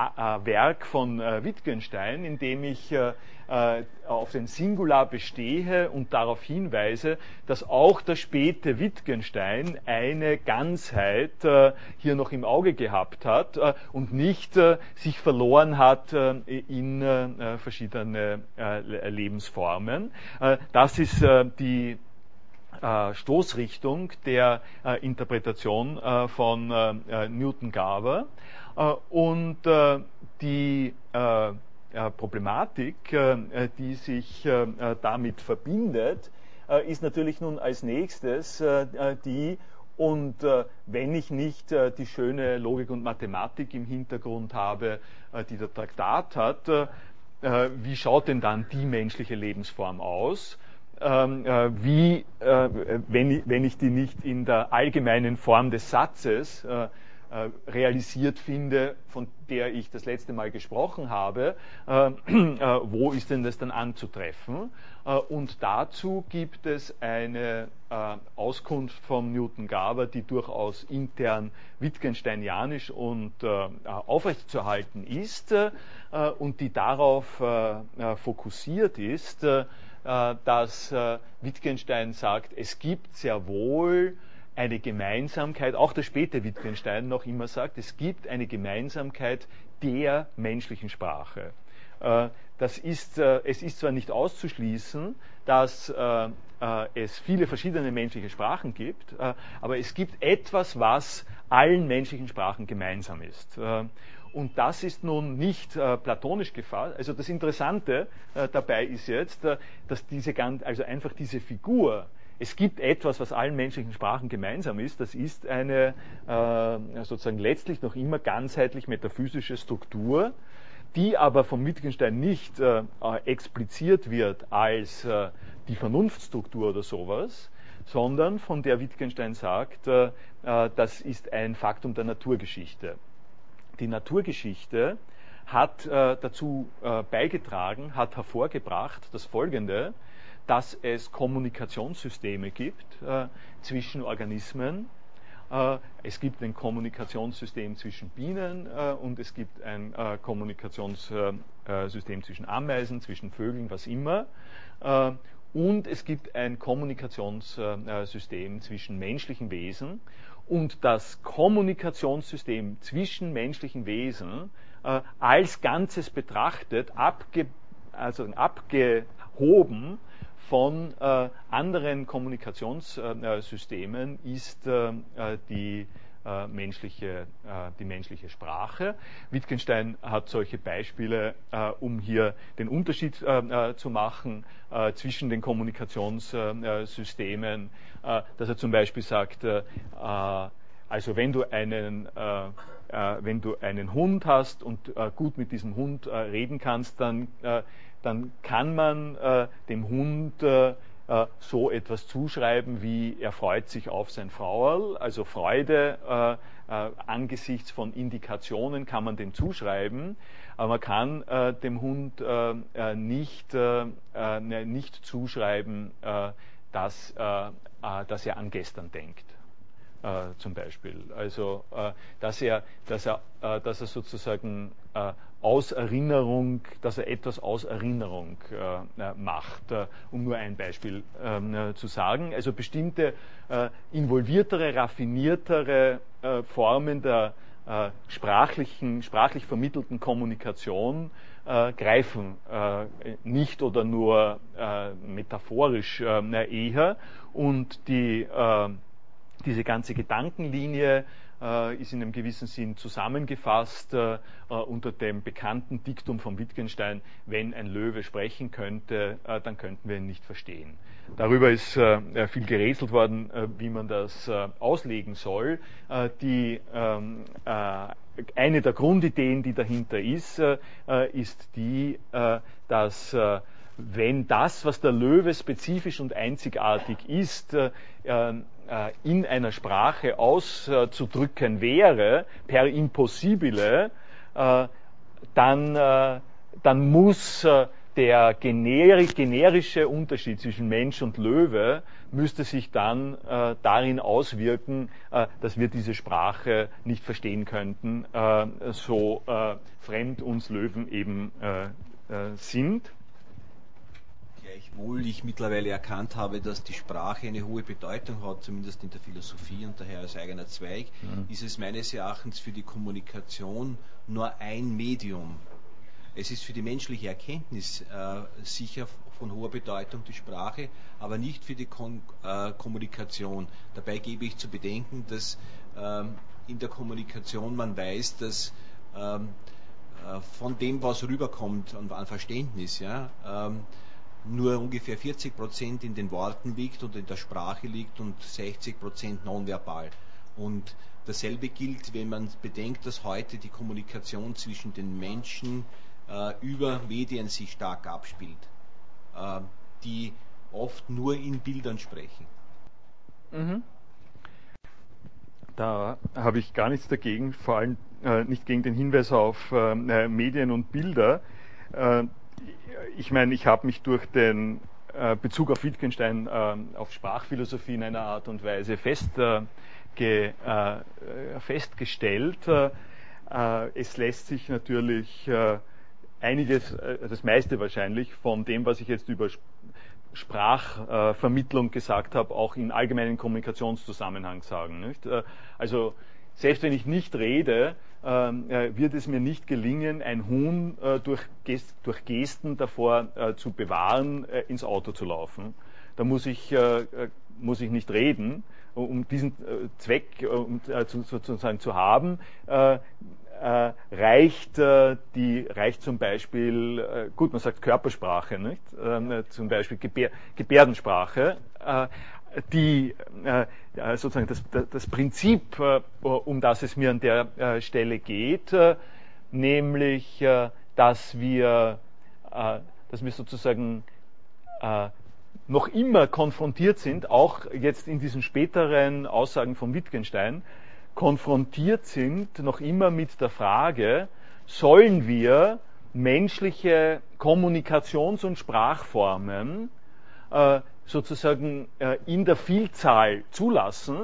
Werk von äh, Wittgenstein, in dem ich äh, äh, auf den Singular bestehe und darauf hinweise, dass auch der späte Wittgenstein eine Ganzheit äh, hier noch im Auge gehabt hat äh, und nicht äh, sich verloren hat äh, in äh, verschiedene äh, Lebensformen. Äh, das ist äh, die Äh, Stoßrichtung der äh, Interpretation äh, von äh, Newton-Garver. Äh, und äh, die äh, äh, Problematik, äh, die sich äh, damit verbindet, äh, ist natürlich nun als nächstes äh, die, und äh, wenn ich nicht äh, die schöne Logik und Mathematik im Hintergrund habe, äh, die der Traktat hat, äh, wie schaut denn dann die menschliche Lebensform aus? Ähm, äh, wie, äh, wenn, ich, wenn ich die nicht in der allgemeinen Form des Satzes äh, äh, realisiert finde, von der ich das letzte Mal gesprochen habe, äh, äh, wo ist denn das dann anzutreffen? Äh, und dazu gibt es eine äh, Auskunft von Newton-Garver, die durchaus intern wittgensteinianisch und äh, aufrechtzuerhalten ist äh, und die darauf äh, fokussiert ist, äh, dass äh, Wittgenstein sagt, es gibt sehr wohl eine Gemeinsamkeit, auch der späte Wittgenstein noch immer sagt, es gibt eine Gemeinsamkeit der menschlichen Sprache. Äh, das ist, äh, es ist zwar nicht auszuschließen, dass äh, äh, es viele verschiedene menschliche Sprachen gibt, äh, aber es gibt etwas, was allen menschlichen Sprachen gemeinsam ist. Äh, Und das ist nun nicht äh, platonisch gefasst. Also das Interessante äh, dabei ist jetzt, äh, dass diese ganz, also einfach diese Figur, es gibt etwas, was allen menschlichen Sprachen gemeinsam ist, das ist eine äh, sozusagen letztlich noch immer ganzheitlich metaphysische Struktur, die aber vom Wittgenstein nicht äh, expliziert wird als äh, die Vernunftstruktur oder sowas, sondern von der Wittgenstein sagt, äh, äh, das ist ein Faktum der Naturgeschichte. Die Naturgeschichte hat äh, dazu äh, beigetragen, hat hervorgebracht das Folgende, dass es Kommunikationssysteme gibt äh, zwischen Organismen. Äh, es gibt ein Kommunikationssystem zwischen Bienen äh, und es gibt ein äh, Kommunikationssystem zwischen Ameisen, zwischen Vögeln, was immer. Äh, und es gibt ein Kommunikationssystem zwischen menschlichen Wesen. Und das Kommunikationssystem zwischen menschlichen Wesen äh, als Ganzes betrachtet, abge, also abgehoben von äh, anderen Kommunikationssystemen, ist äh, die, äh, menschliche, äh, die menschliche Sprache. Wittgenstein hat solche Beispiele, äh, um hier den Unterschied äh, zu machen äh, zwischen den Kommunikationssystemen, äh, dass er zum Beispiel sagt, äh, also wenn du einen äh, äh, wenn du einen Hund hast und äh, gut mit diesem Hund äh, reden kannst, dann, äh, dann kann man äh, dem Hund äh, äh, so etwas zuschreiben wie er freut sich auf sein Frauerl, also Freude äh, äh, angesichts von Indikationen kann man dem zuschreiben, aber man kann äh, dem Hund äh, äh, nicht, äh, äh, nicht zuschreiben, äh, dass, äh, äh, dass er an gestern denkt. Äh, zum Beispiel. Also, äh, dass er, dass er, äh, dass er sozusagen äh, aus Erinnerung, dass er etwas aus Erinnerung äh, macht, äh, um nur ein Beispiel äh, zu sagen. Also bestimmte äh, involviertere, raffiniertere äh, Formen der äh, sprachlichen, sprachlich vermittelten Kommunikation äh, greifen äh, nicht oder nur äh, metaphorisch äh, eher und die äh, Diese ganze Gedankenlinie äh, ist in einem gewissen Sinn zusammengefasst äh, unter dem bekannten Diktum von Wittgenstein, wenn ein Löwe sprechen könnte, äh, dann könnten wir ihn nicht verstehen. Darüber ist äh, viel gerätselt worden, äh, wie man das äh, auslegen soll. Äh, die, ähm, äh, eine der Grundideen, die dahinter ist, äh, ist die, äh, dass äh, wenn das, was der Löwe spezifisch und einzigartig ist, äh, in einer Sprache auszudrücken wäre, per impossibile, dann, dann muss der generi generische Unterschied zwischen Mensch und Löwe müsste sich dann äh, darin auswirken, äh, dass wir diese Sprache nicht verstehen könnten, äh, so äh, fremd uns Löwen eben äh, äh, sind. Gleichwohl ich mittlerweile erkannt habe, dass die Sprache eine hohe Bedeutung hat, zumindest in der Philosophie und daher als eigener Zweig, mhm. ist es meines Erachtens für die Kommunikation nur ein Medium. Es ist für die menschliche Erkenntnis äh, sicher von hoher Bedeutung die Sprache, aber nicht für die Kon äh, Kommunikation. Dabei gebe ich zu bedenken, dass ähm, in der Kommunikation man weiß, dass ähm, äh, von dem, was rüberkommt an, an Verständnis, ja, ähm, nur ungefähr vierzig Prozent in den Worten liegt und in der Sprache liegt und sechzig Prozent nonverbal. Und dasselbe gilt, wenn man bedenkt, dass heute die Kommunikation zwischen den Menschen äh, über Medien sich stark abspielt, äh, die oft nur in Bildern sprechen. Mhm. Da habe ich gar nichts dagegen, vor allem äh, nicht gegen den Hinweis auf äh, Medien und Bilder. Äh, Ich meine, ich habe mich durch den äh, Bezug auf Wittgenstein äh, auf Sprachphilosophie in einer Art und Weise fest, äh, ge, äh, festgestellt. Äh, es lässt sich natürlich äh, einiges, äh, das meiste wahrscheinlich, von dem, was ich jetzt über Sprachvermittlung äh, gesagt habe, auch in allgemeinen Kommunikationszusammenhang sagen. Nicht? Äh, also selbst wenn ich nicht rede, äh, wird es mir nicht gelingen, ein Huhn äh, durch, Gest, durch Gesten davor äh, zu bewahren, äh, ins Auto zu laufen. Da muss ich, äh, muss ich nicht reden, um diesen äh, Zweck äh, um, äh, zu, sozusagen zu haben. Äh, äh, reicht, äh, die, reicht zum Beispiel, äh, gut, man sagt Körpersprache, nicht? Äh, zum Beispiel Gebär, Gebärdensprache. Äh, die äh, sozusagen das, das Prinzip, äh, um das es mir an der äh, Stelle geht, äh, nämlich, äh, dass wir, äh, dass wir sozusagen äh, noch immer konfrontiert sind, auch jetzt in diesen späteren Aussagen von Wittgenstein, konfrontiert sind noch immer mit der Frage, sollen wir menschliche Kommunikations- und Sprachformen äh, sozusagen äh, in der Vielzahl zulassen.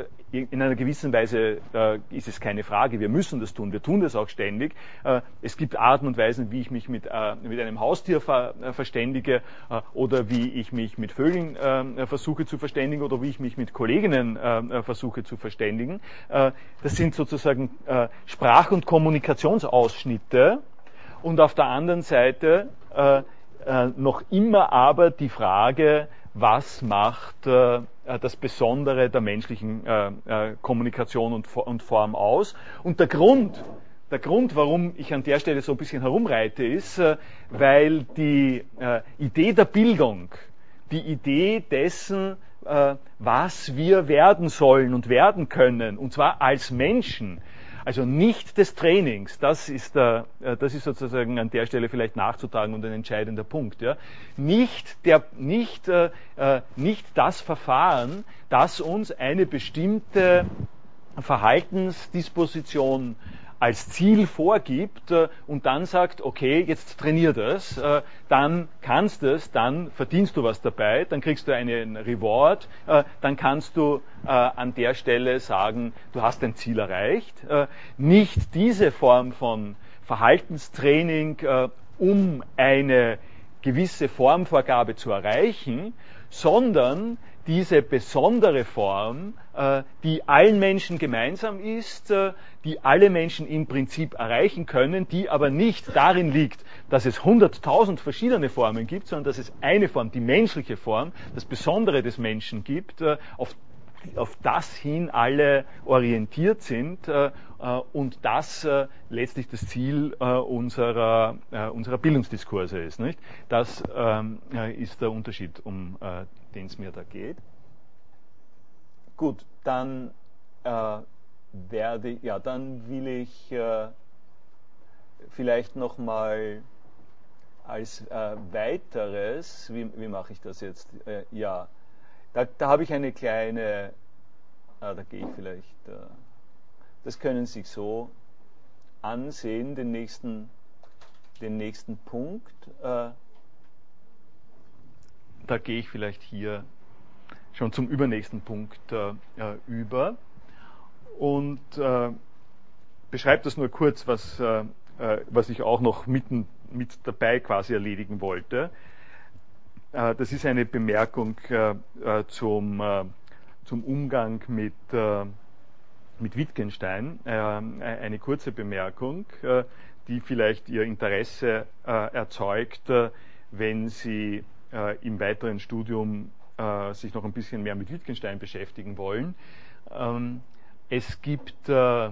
In einer gewissen Weise äh, ist es keine Frage, wir müssen das tun, wir tun das auch ständig. Äh, es gibt Arten und Weisen, wie ich mich mit, äh, mit einem Haustier ver äh, verständige äh, oder wie ich mich mit Vögeln äh, versuche zu verständigen oder wie ich mich mit Kolleginnen äh, versuche zu verständigen. Äh, das sind sozusagen äh, Sprach- und Kommunikationsausschnitte und auf der anderen Seite äh, äh, noch immer aber die Frage, was macht äh, das Besondere der menschlichen äh, äh, Kommunikation und, und Form aus. Und der Grund, der Grund, warum ich an der Stelle so ein bisschen herumreite, ist, äh, weil die äh, Idee der Bildung, die Idee dessen, äh, was wir werden sollen und werden können, und zwar als Menschen, also nicht des Trainings, das ist, der, das ist sozusagen an der Stelle vielleicht nachzutragen und ein entscheidender Punkt. Ja. Nicht, der, nicht, äh, nicht das Verfahren, das uns eine bestimmte Verhaltensdisposition als Ziel vorgibt äh, und dann sagt, okay, jetzt trainier das, äh, dann kannst du es, dann verdienst du was dabei, dann kriegst du einen Reward, äh, dann kannst du äh, an der Stelle sagen, du hast dein Ziel erreicht. Äh, nicht diese Form von Verhaltenstraining, äh, um eine gewisse Formvorgabe zu erreichen, sondern diese besondere Form, äh, die allen Menschen gemeinsam ist, äh, die alle Menschen im Prinzip erreichen können, die aber nicht darin liegt, dass es hunderttausend verschiedene Formen gibt, sondern dass es eine Form, die menschliche Form, das Besondere des Menschen gibt, äh, auf, auf das hin alle orientiert sind äh, und das äh, letztlich das Ziel äh, unserer, äh, unserer Bildungsdiskurse ist. Nicht? Das ähm, ist der Unterschied, um äh, den es mir da geht. Gut, dann äh, werde ja, dann will ich äh, vielleicht nochmal als äh, weiteres, wie, wie mache ich das jetzt? Äh, ja, da, da habe ich eine kleine, ah, da gehe ich vielleicht, äh, das können Sie sich so ansehen, den nächsten, den nächsten Punkt. Äh, da gehe ich vielleicht hier schon zum übernächsten Punkt äh, über und äh, beschreibe das nur kurz, was, äh, was ich auch noch mitten mit dabei quasi erledigen wollte. Äh, das ist eine Bemerkung äh, zum, äh, zum Umgang mit, äh, mit Wittgenstein, äh, eine kurze Bemerkung, äh, die vielleicht Ihr Interesse äh, erzeugt, äh, wenn Sie äh, im weiteren Studium äh, sich noch ein bisschen mehr mit Wittgenstein beschäftigen wollen. Ähm, es gibt äh,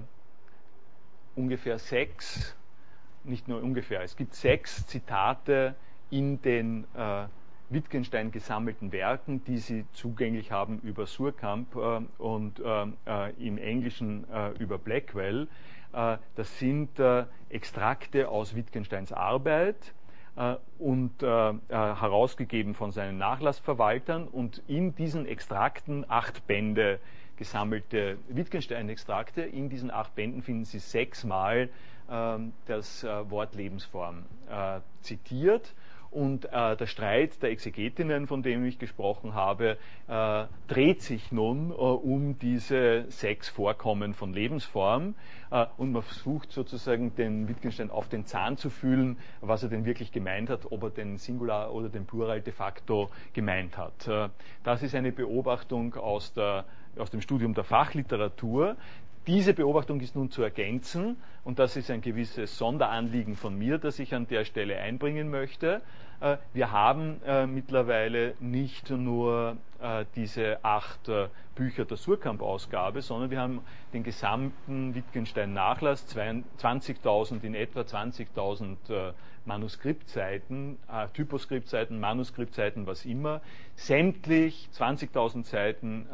ungefähr sechs, nicht nur ungefähr, es gibt sechs Zitate in den äh, Wittgenstein gesammelten Werken, die Sie zugänglich haben über Suhrkamp äh, und äh, äh, im Englischen äh, über Blackwell. Äh, das sind äh, Extrakte aus Wittgensteins Arbeit äh, und äh, äh, herausgegeben von seinen Nachlassverwaltern, und in diesen Extrakten acht Bände gesammelte Wittgenstein-Extrakte. In diesen acht Bänden finden Sie sechsmal äh, das äh, Wort Lebensform äh, zitiert. Und äh, der Streit der Exegetinnen, von dem ich gesprochen habe, äh, dreht sich nun äh, um diese sechs Vorkommen von Lebensform. Äh, und man versucht sozusagen den Wittgenstein auf den Zahn zu fühlen, was er denn wirklich gemeint hat, ob er den Singular oder den Plural de facto gemeint hat. Äh, das ist eine Beobachtung aus, der, aus dem Studium der Fachliteratur. Diese Beobachtung ist nun zu ergänzen, und das ist ein gewisses Sonderanliegen von mir, das ich an der Stelle einbringen möchte. Wir haben mittlerweile nicht nur diese acht Bücher der Suhrkamp-Ausgabe, sondern wir haben den gesamten Wittgenstein-Nachlass, zwanzigtausend, in etwa zwanzigtausend Manuskriptseiten, Typoskriptseiten, Manuskriptseiten, was immer, sämtlich zwanzigtausend Seiten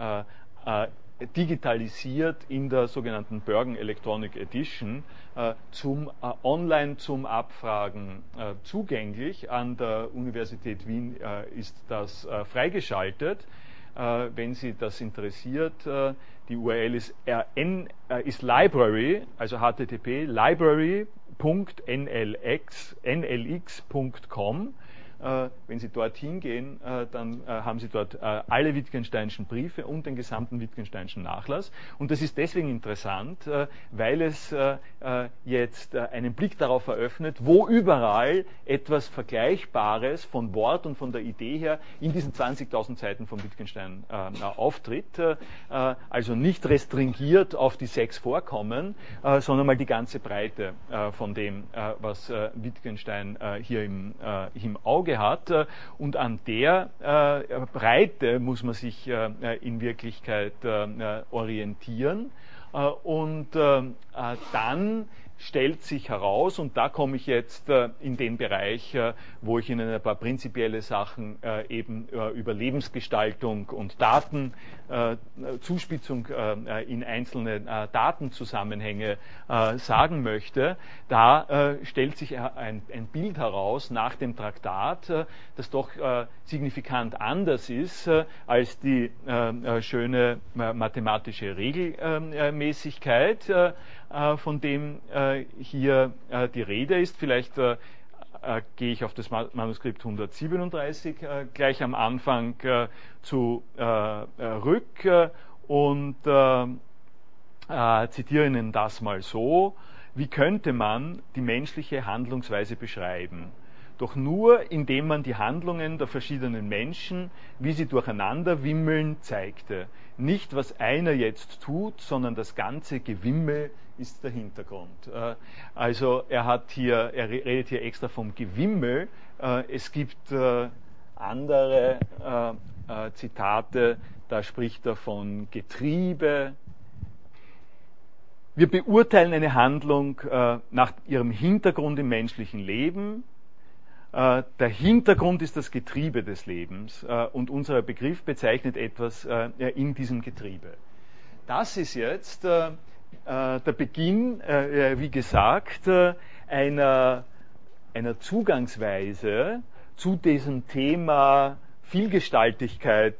digitalisiert in der sogenannten Bergen Electronic Edition äh, zum, äh, online zum Abfragen äh, zugänglich. An der Universität Wien äh, ist das äh, freigeschaltet. Äh, wenn Sie das interessiert, äh, die U R L ist, R N, äh, ist library, also H T T P library punkt n l x punkt com. Äh, wenn Sie dorthin gehen, äh, dann äh, haben Sie dort äh, alle Wittgensteinschen Briefe und den gesamten Wittgensteinschen Nachlass. Und das ist deswegen interessant, äh, weil es äh, äh, jetzt äh, einen Blick darauf eröffnet, wo überall etwas Vergleichbares von Wort und von der Idee her in diesen zwanzigtausend Seiten von Wittgenstein äh, auftritt. Äh, also nicht restringiert auf die sechs Vorkommen, äh, sondern mal die ganze Breite äh, von dem, äh, was äh, Wittgenstein äh, hier im, äh, im Auge hat, und an der äh, Breite muss man sich äh, in Wirklichkeit äh, orientieren, äh, und äh, dann stellt sich heraus, und da komme ich jetzt äh, in den Bereich, äh, wo ich Ihnen ein paar prinzipielle Sachen äh, eben äh, über Lebensgestaltung und Daten, äh, Zuspitzung äh, in einzelne äh, Datenzusammenhänge äh, sagen möchte. Da äh, stellt sich ein, ein Bild heraus nach dem Traktat, äh, das doch äh, signifikant anders ist äh, als die äh, schöne äh, mathematische Regelmäßigkeit, äh, von dem äh, hier äh, die Rede ist. Vielleicht äh, äh, gehe ich auf das Manuskript hundertsiebenunddreißig äh, gleich am Anfang äh, zu äh, rück äh, und äh, äh, zitiere Ihnen das mal so: Wie könnte man die menschliche Handlungsweise beschreiben? Doch nur, indem man die Handlungen der verschiedenen Menschen, wie sie durcheinander wimmeln, zeigte. Nicht, was einer jetzt tut, sondern das ganze Gewimmel ist der Hintergrund. Also er hat hier, er redet hier extra vom Gewimmel. Es gibt andere Zitate, da spricht er von Getriebe. Wir beurteilen eine Handlung nach ihrem Hintergrund im menschlichen Leben. Der Hintergrund ist das Getriebe des Lebens, und unser Begriff bezeichnet etwas in diesem Getriebe. Das ist jetzt der Beginn, wie gesagt, einer, einer Zugangsweise zu diesem Thema Vielgestaltigkeit,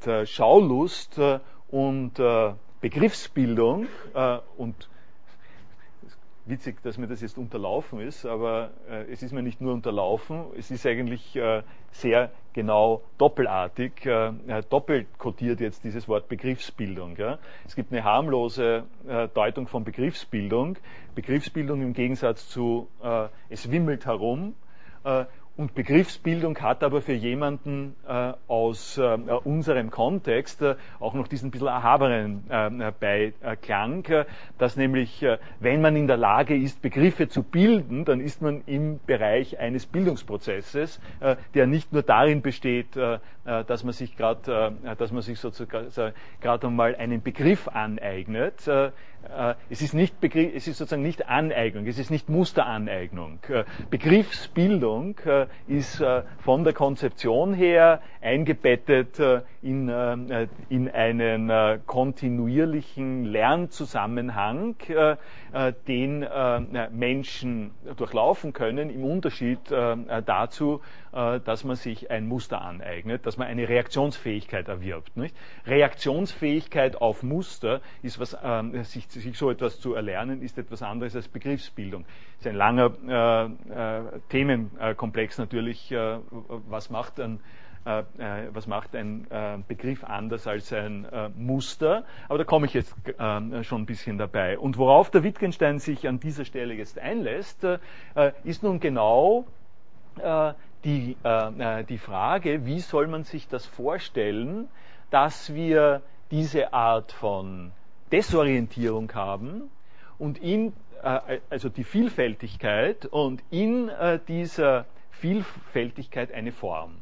Schaulust und Begriffsbildung. Und witzig, dass mir das jetzt unterlaufen ist, aber äh, es ist mir nicht nur unterlaufen, es ist eigentlich äh, sehr genau doppelartig, äh, doppelt kodiert jetzt dieses Wort Begriffsbildung. Ja. Es gibt eine harmlose äh, Deutung von Begriffsbildung. Begriffsbildung im Gegensatz zu äh, es wimmelt herum. Äh, Und Begriffsbildung hat aber für jemanden äh, aus äh, unserem Kontext äh, auch noch diesen bisschen erhabenen äh, Beiklang, äh, dass nämlich, äh, wenn man in der Lage ist, Begriffe zu bilden, dann ist man im Bereich eines Bildungsprozesses, äh, der nicht nur darin besteht, äh, dass man sich gerade, äh, dass man sich sozusagen gerade einmal einen Begriff aneignet. Äh, äh, es ist nicht Begriff, es ist sozusagen nicht Aneignung, es ist nicht Musteraneignung. Äh, Begriffsbildung äh, ist äh, von der Konzeption her eingebettet äh, in, äh, in einen äh, kontinuierlichen Lernzusammenhang, äh, äh, den äh, Menschen durchlaufen können, im Unterschied äh, dazu, äh, dass man sich ein Muster aneignet, dass man eine Reaktionsfähigkeit erwirbt. Nicht? Reaktionsfähigkeit auf Muster ist was, äh, sich, sich so etwas zu erlernen, ist etwas anderes als Begriffsbildung. Das ist ein langer äh, äh, Themenkomplex natürlich. Äh, was macht ein Äh, was macht ein äh, Begriff anders als ein äh, Muster, aber da komme ich jetzt äh, schon ein bisschen dabei. Und worauf der Wittgenstein sich an dieser Stelle jetzt einlässt, äh, ist nun genau äh, die, äh, die Frage, wie soll man sich das vorstellen, dass wir diese Art von Desorientierung haben und in, äh, also die Vielfältigkeit und in äh, dieser Vielfältigkeit eine Form.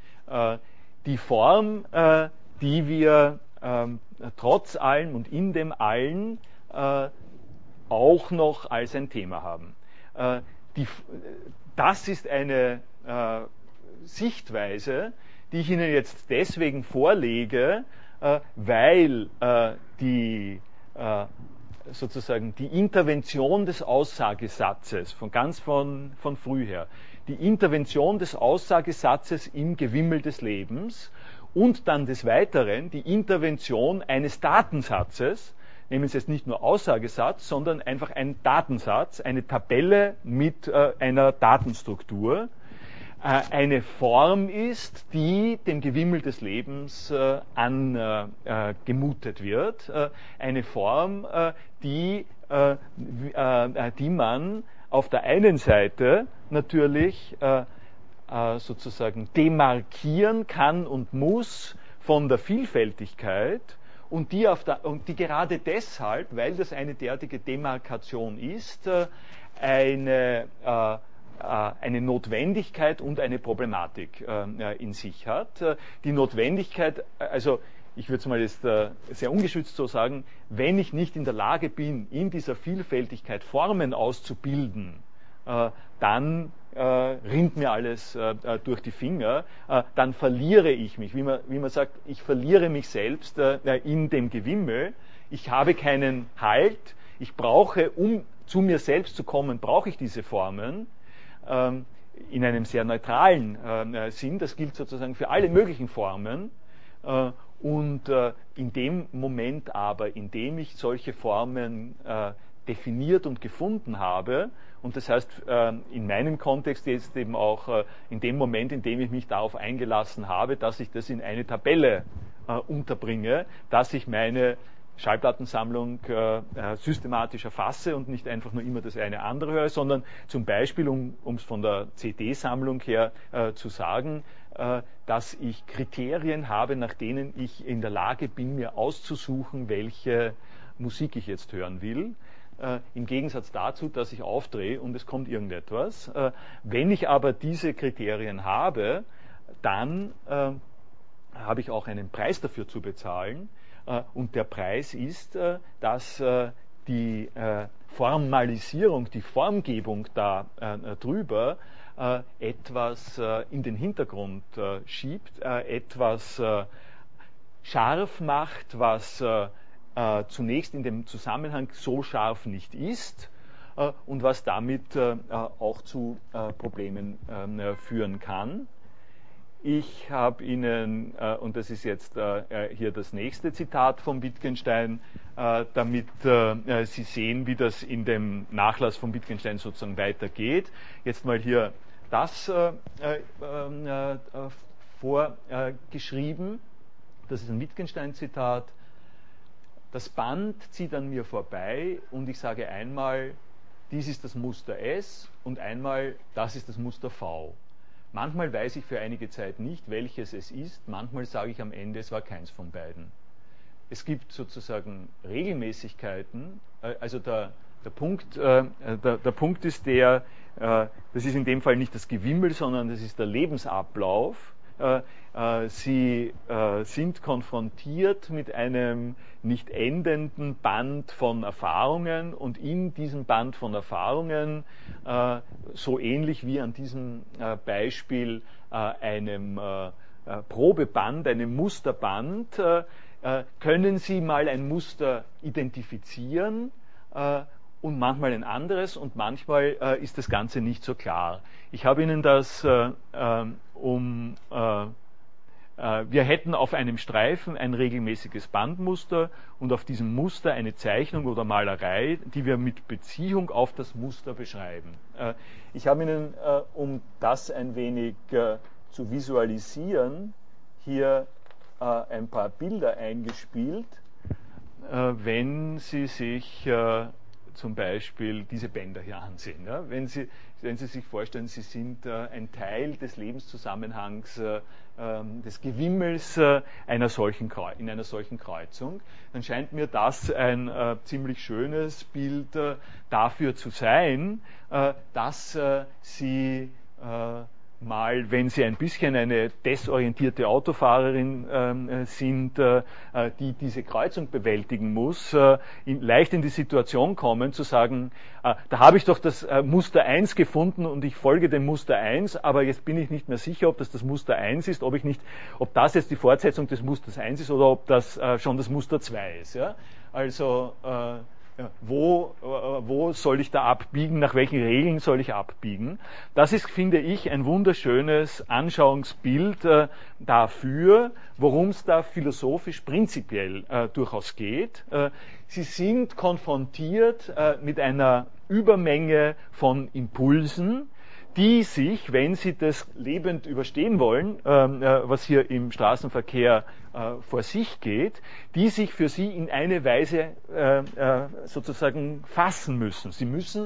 Die Form, die wir trotz allem und in dem Allen auch noch als ein Thema haben. Die, das ist eine Sichtweise, die ich Ihnen jetzt deswegen vorlege, weil die sozusagen die Intervention des Aussagesatzes von ganz von, von früh her, die Intervention des Aussagesatzes im Gewimmel des Lebens und dann des Weiteren die Intervention eines Datensatzes, nehmen Sie jetzt nicht nur Aussagesatz, sondern einfach ein Datensatz, eine Tabelle mit äh, einer Datenstruktur, äh, eine Form ist, die dem Gewimmel des Lebens äh, angemutet äh, wird, äh, eine Form, äh, die, äh, äh, die man auf der einen Seite natürlich äh, äh, sozusagen demarkieren kann und muss von der Vielfältigkeit und die, auf der, und die gerade deshalb, weil das eine derartige Demarkation ist, äh, eine, äh, eine Notwendigkeit und eine Problematik äh, in sich hat. Die Notwendigkeit, also ich würde es mal jetzt äh, sehr ungeschützt so sagen, wenn ich nicht in der Lage bin, in dieser Vielfältigkeit Formen auszubilden, äh, dann äh, rinnt mir alles äh, durch die Finger, äh, dann verliere ich mich, wie man, wie man sagt, ich verliere mich selbst äh, in dem Gewimmel, ich habe keinen Halt, ich brauche, um zu mir selbst zu kommen, brauche ich diese Formen, ähm, in einem sehr neutralen äh, Sinn, das gilt sozusagen für alle möglichen Formen, äh, und äh, in dem Moment aber, in dem ich solche Formen äh, definiert und gefunden habe, und das heißt äh, in meinem Kontext jetzt eben auch äh, in dem Moment, in dem ich mich darauf eingelassen habe, dass ich das in eine Tabelle äh, unterbringe, dass ich meine Schallplattensammlung äh, äh, systematisch erfasse und nicht einfach nur immer das eine andere höre, sondern zum Beispiel, um es von der C D-Sammlung her äh, zu sagen, äh, dass ich Kriterien habe, nach denen ich in der Lage bin, mir auszusuchen, welche Musik ich jetzt hören will. Äh, im Gegensatz dazu, dass ich aufdrehe und es kommt irgendetwas. Äh, wenn ich aber diese Kriterien habe, dann äh, habe ich auch einen Preis dafür zu bezahlen. Und der Preis ist, dass die Formalisierung, die Formgebung da drüber etwas in den Hintergrund schiebt, etwas scharf macht, was zunächst in dem Zusammenhang so scharf nicht ist und was damit auch zu Problemen führen kann. Ich habe Ihnen, äh, und das ist jetzt äh, hier das nächste Zitat von Wittgenstein, äh, damit äh, Sie sehen, wie das in dem Nachlass von Wittgenstein sozusagen weitergeht. Jetzt mal hier das äh, äh, äh, vorgeschrieben. Das ist ein Wittgenstein-Zitat. Das Band zieht an mir vorbei und ich sage einmal, dies ist das Muster S und einmal, das ist das Muster V. Manchmal weiß ich für einige Zeit nicht, welches es ist, manchmal sage ich am Ende, es war keins von beiden. Es gibt sozusagen Regelmäßigkeiten, also der, der, Punkt, äh, der, der Punkt ist der, äh, das ist in dem Fall nicht das Gewimmel, sondern das ist der Lebensablauf. Äh, äh, Sie äh, sind konfrontiert mit einem nicht endenden Band von Erfahrungen und in diesem Band von Erfahrungen, äh, so ähnlich wie an diesem äh, Beispiel äh, einem äh, Probeband, einem Musterband, äh, können Sie mal ein Muster identifizieren äh, und manchmal ein anderes und manchmal äh, ist das Ganze nicht so klar. Ich habe Ihnen das äh, äh, um äh, äh, wir hätten auf einem Streifen ein regelmäßiges Bandmuster und auf diesem Muster eine Zeichnung oder Malerei, die wir mit Beziehung auf das Muster beschreiben. Äh, ich habe Ihnen, äh, um das ein wenig äh, zu visualisieren, hier äh, ein paar Bilder eingespielt. Äh, wenn Sie sich äh, zum Beispiel diese Bänder hier ansehen. Ja? Wenn Sie, wenn Sie sich vorstellen, Sie sind äh, ein Teil des Lebenszusammenhangs, äh, äh, des Gewimmels äh, einer solchen Kreu- in einer solchen Kreuzung, dann scheint mir das ein äh, ziemlich schönes Bild äh, dafür zu sein, äh, dass äh, Sie äh, mal, wenn Sie ein bisschen eine desorientierte Autofahrerin äh, sind, äh, die diese Kreuzung bewältigen muss, äh, in, leicht in die Situation kommen, zu sagen, äh, da habe ich doch das äh, Muster eins gefunden und ich folge dem Muster eins, aber jetzt bin ich nicht mehr sicher, ob das das Muster eins ist, ob ich nicht, ob das jetzt die Fortsetzung des Musters eins ist oder ob das äh, schon das Muster zwei ist. Ja? Also äh, Ja, wo, äh, wo soll ich da abbiegen, nach welchen Regeln soll ich abbiegen? Das ist, finde ich, ein wunderschönes Anschauungsbild äh, dafür, worum es da philosophisch prinzipiell äh, durchaus geht. Äh, Sie sind konfrontiert äh, mit einer Übermenge von Impulsen, die sich, wenn Sie das lebend überstehen wollen, äh, was hier im Straßenverkehr äh, vor sich geht, die sich für Sie in eine Weise äh, äh, sozusagen fassen müssen. Sie müssen,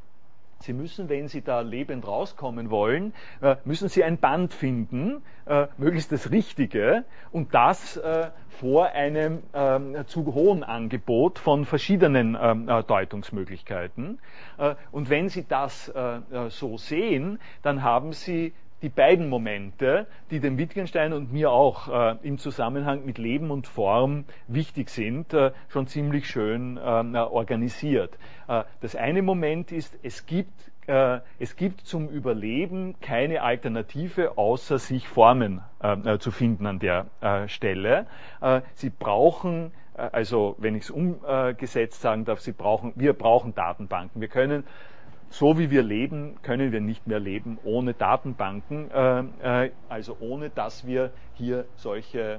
Sie müssen, wenn Sie da lebend rauskommen wollen, äh, müssen Sie ein Band finden, äh, möglichst das Richtige, und das äh, vor einem äh, zu hohen Angebot von verschiedenen äh, Deutungsmöglichkeiten. Äh, und wenn Sie das äh, so sehen, dann haben Sie die beiden Momente, die dem Wittgenstein und mir auch äh, im Zusammenhang mit Leben und Form wichtig sind, äh, schon ziemlich schön äh, organisiert. Äh, das eine Moment ist, es gibt, äh, es gibt zum Überleben keine Alternative, außer sich Formen äh, zu finden an der äh, Stelle. Äh, Sie brauchen, äh, also wenn ich es umgesetzt sagen darf, Sie brauchen, wir brauchen Datenbanken. Wir können So wie wir leben, können wir nicht mehr leben ohne Datenbanken, äh, äh, also ohne dass wir hier solche,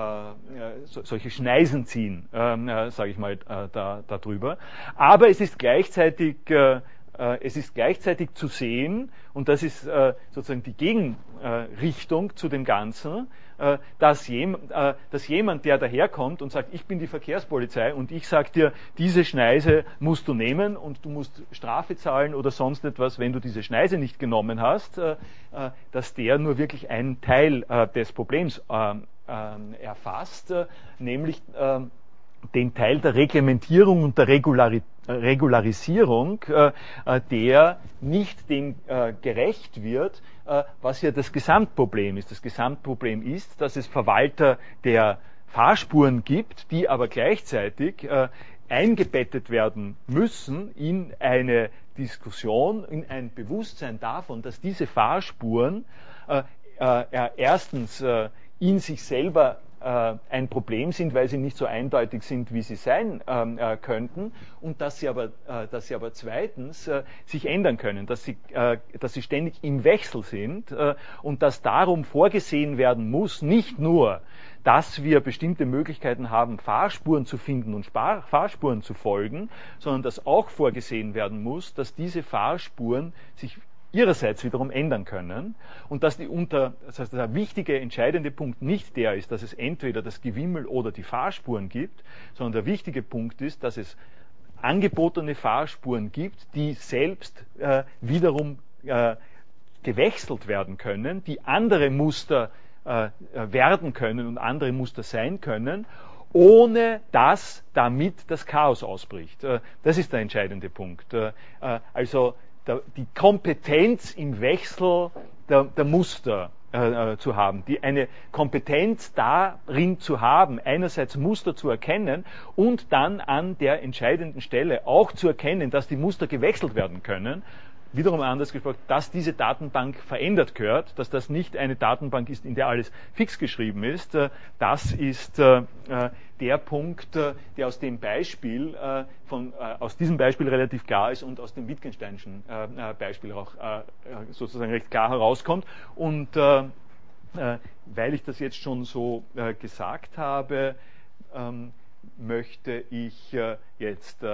äh, so, solche Schneisen ziehen, äh, sage ich mal, äh, da, darüber. Aber es ist gleichzeitig, äh, äh, es ist gleichzeitig zu sehen, und das ist äh, sozusagen die Gegenrichtung äh, zu dem Ganzen, äh, dass, jem, äh, dass jemand, der daherkommt und sagt, ich bin die Verkehrspolizei und ich sage dir, diese Schneise musst du nehmen und du musst Strafe zahlen oder sonst etwas, wenn du diese Schneise nicht genommen hast, äh, äh, dass der nur wirklich einen Teil äh, des Problems äh, äh, erfasst, äh, nämlich äh, den Teil der Reglementierung und der Regulari- Regularisierung, äh, der nicht dem äh, gerecht wird, äh, was hier das Gesamtproblem ist. Das Gesamtproblem ist, dass es Verwalter der Fahrspuren gibt, die aber gleichzeitig äh, eingebettet werden müssen in eine Diskussion, in ein Bewusstsein davon, dass diese Fahrspuren äh, äh, erstens äh, in sich selber äh, ein Problem sind, weil sie nicht so eindeutig sind, wie sie sein ähm, äh, könnten, und dass sie aber, äh, dass sie aber zweitens äh, sich ändern können, dass sie, äh, dass sie ständig im Wechsel sind äh, und dass darum vorgesehen werden muss, nicht nur, dass wir bestimmte Möglichkeiten haben, Fahrspuren zu finden und Spar- Fahrspuren zu folgen, sondern dass auch vorgesehen werden muss, dass diese Fahrspuren sich ihrerseits wiederum ändern können und dass die unter, das heißt, der wichtige, entscheidende Punkt nicht der ist, dass es entweder das Gewimmel oder die Fahrspuren gibt, sondern der wichtige Punkt ist, dass es angebotene Fahrspuren gibt, die selbst äh, wiederum äh, gewechselt werden können, die andere Muster äh, werden können und andere Muster sein können, ohne dass damit das Chaos ausbricht. Äh, das ist der entscheidende Punkt. Äh, also Der, die Kompetenz im Wechsel der, der Muster äh, zu haben, die eine Kompetenz darin zu haben, einerseits Muster zu erkennen und dann an der entscheidenden Stelle auch zu erkennen, dass die Muster gewechselt werden können. Wiederum anders gesprochen, dass diese Datenbank verändert gehört, dass das nicht eine Datenbank ist, in der alles fix geschrieben ist. Das ist der Punkt, der aus dem Beispiel, von, aus diesem Beispiel relativ klar ist und aus dem Wittgensteinschen Beispiel auch sozusagen recht klar herauskommt. Und weil ich das jetzt schon so gesagt habe, möchte ich jetzt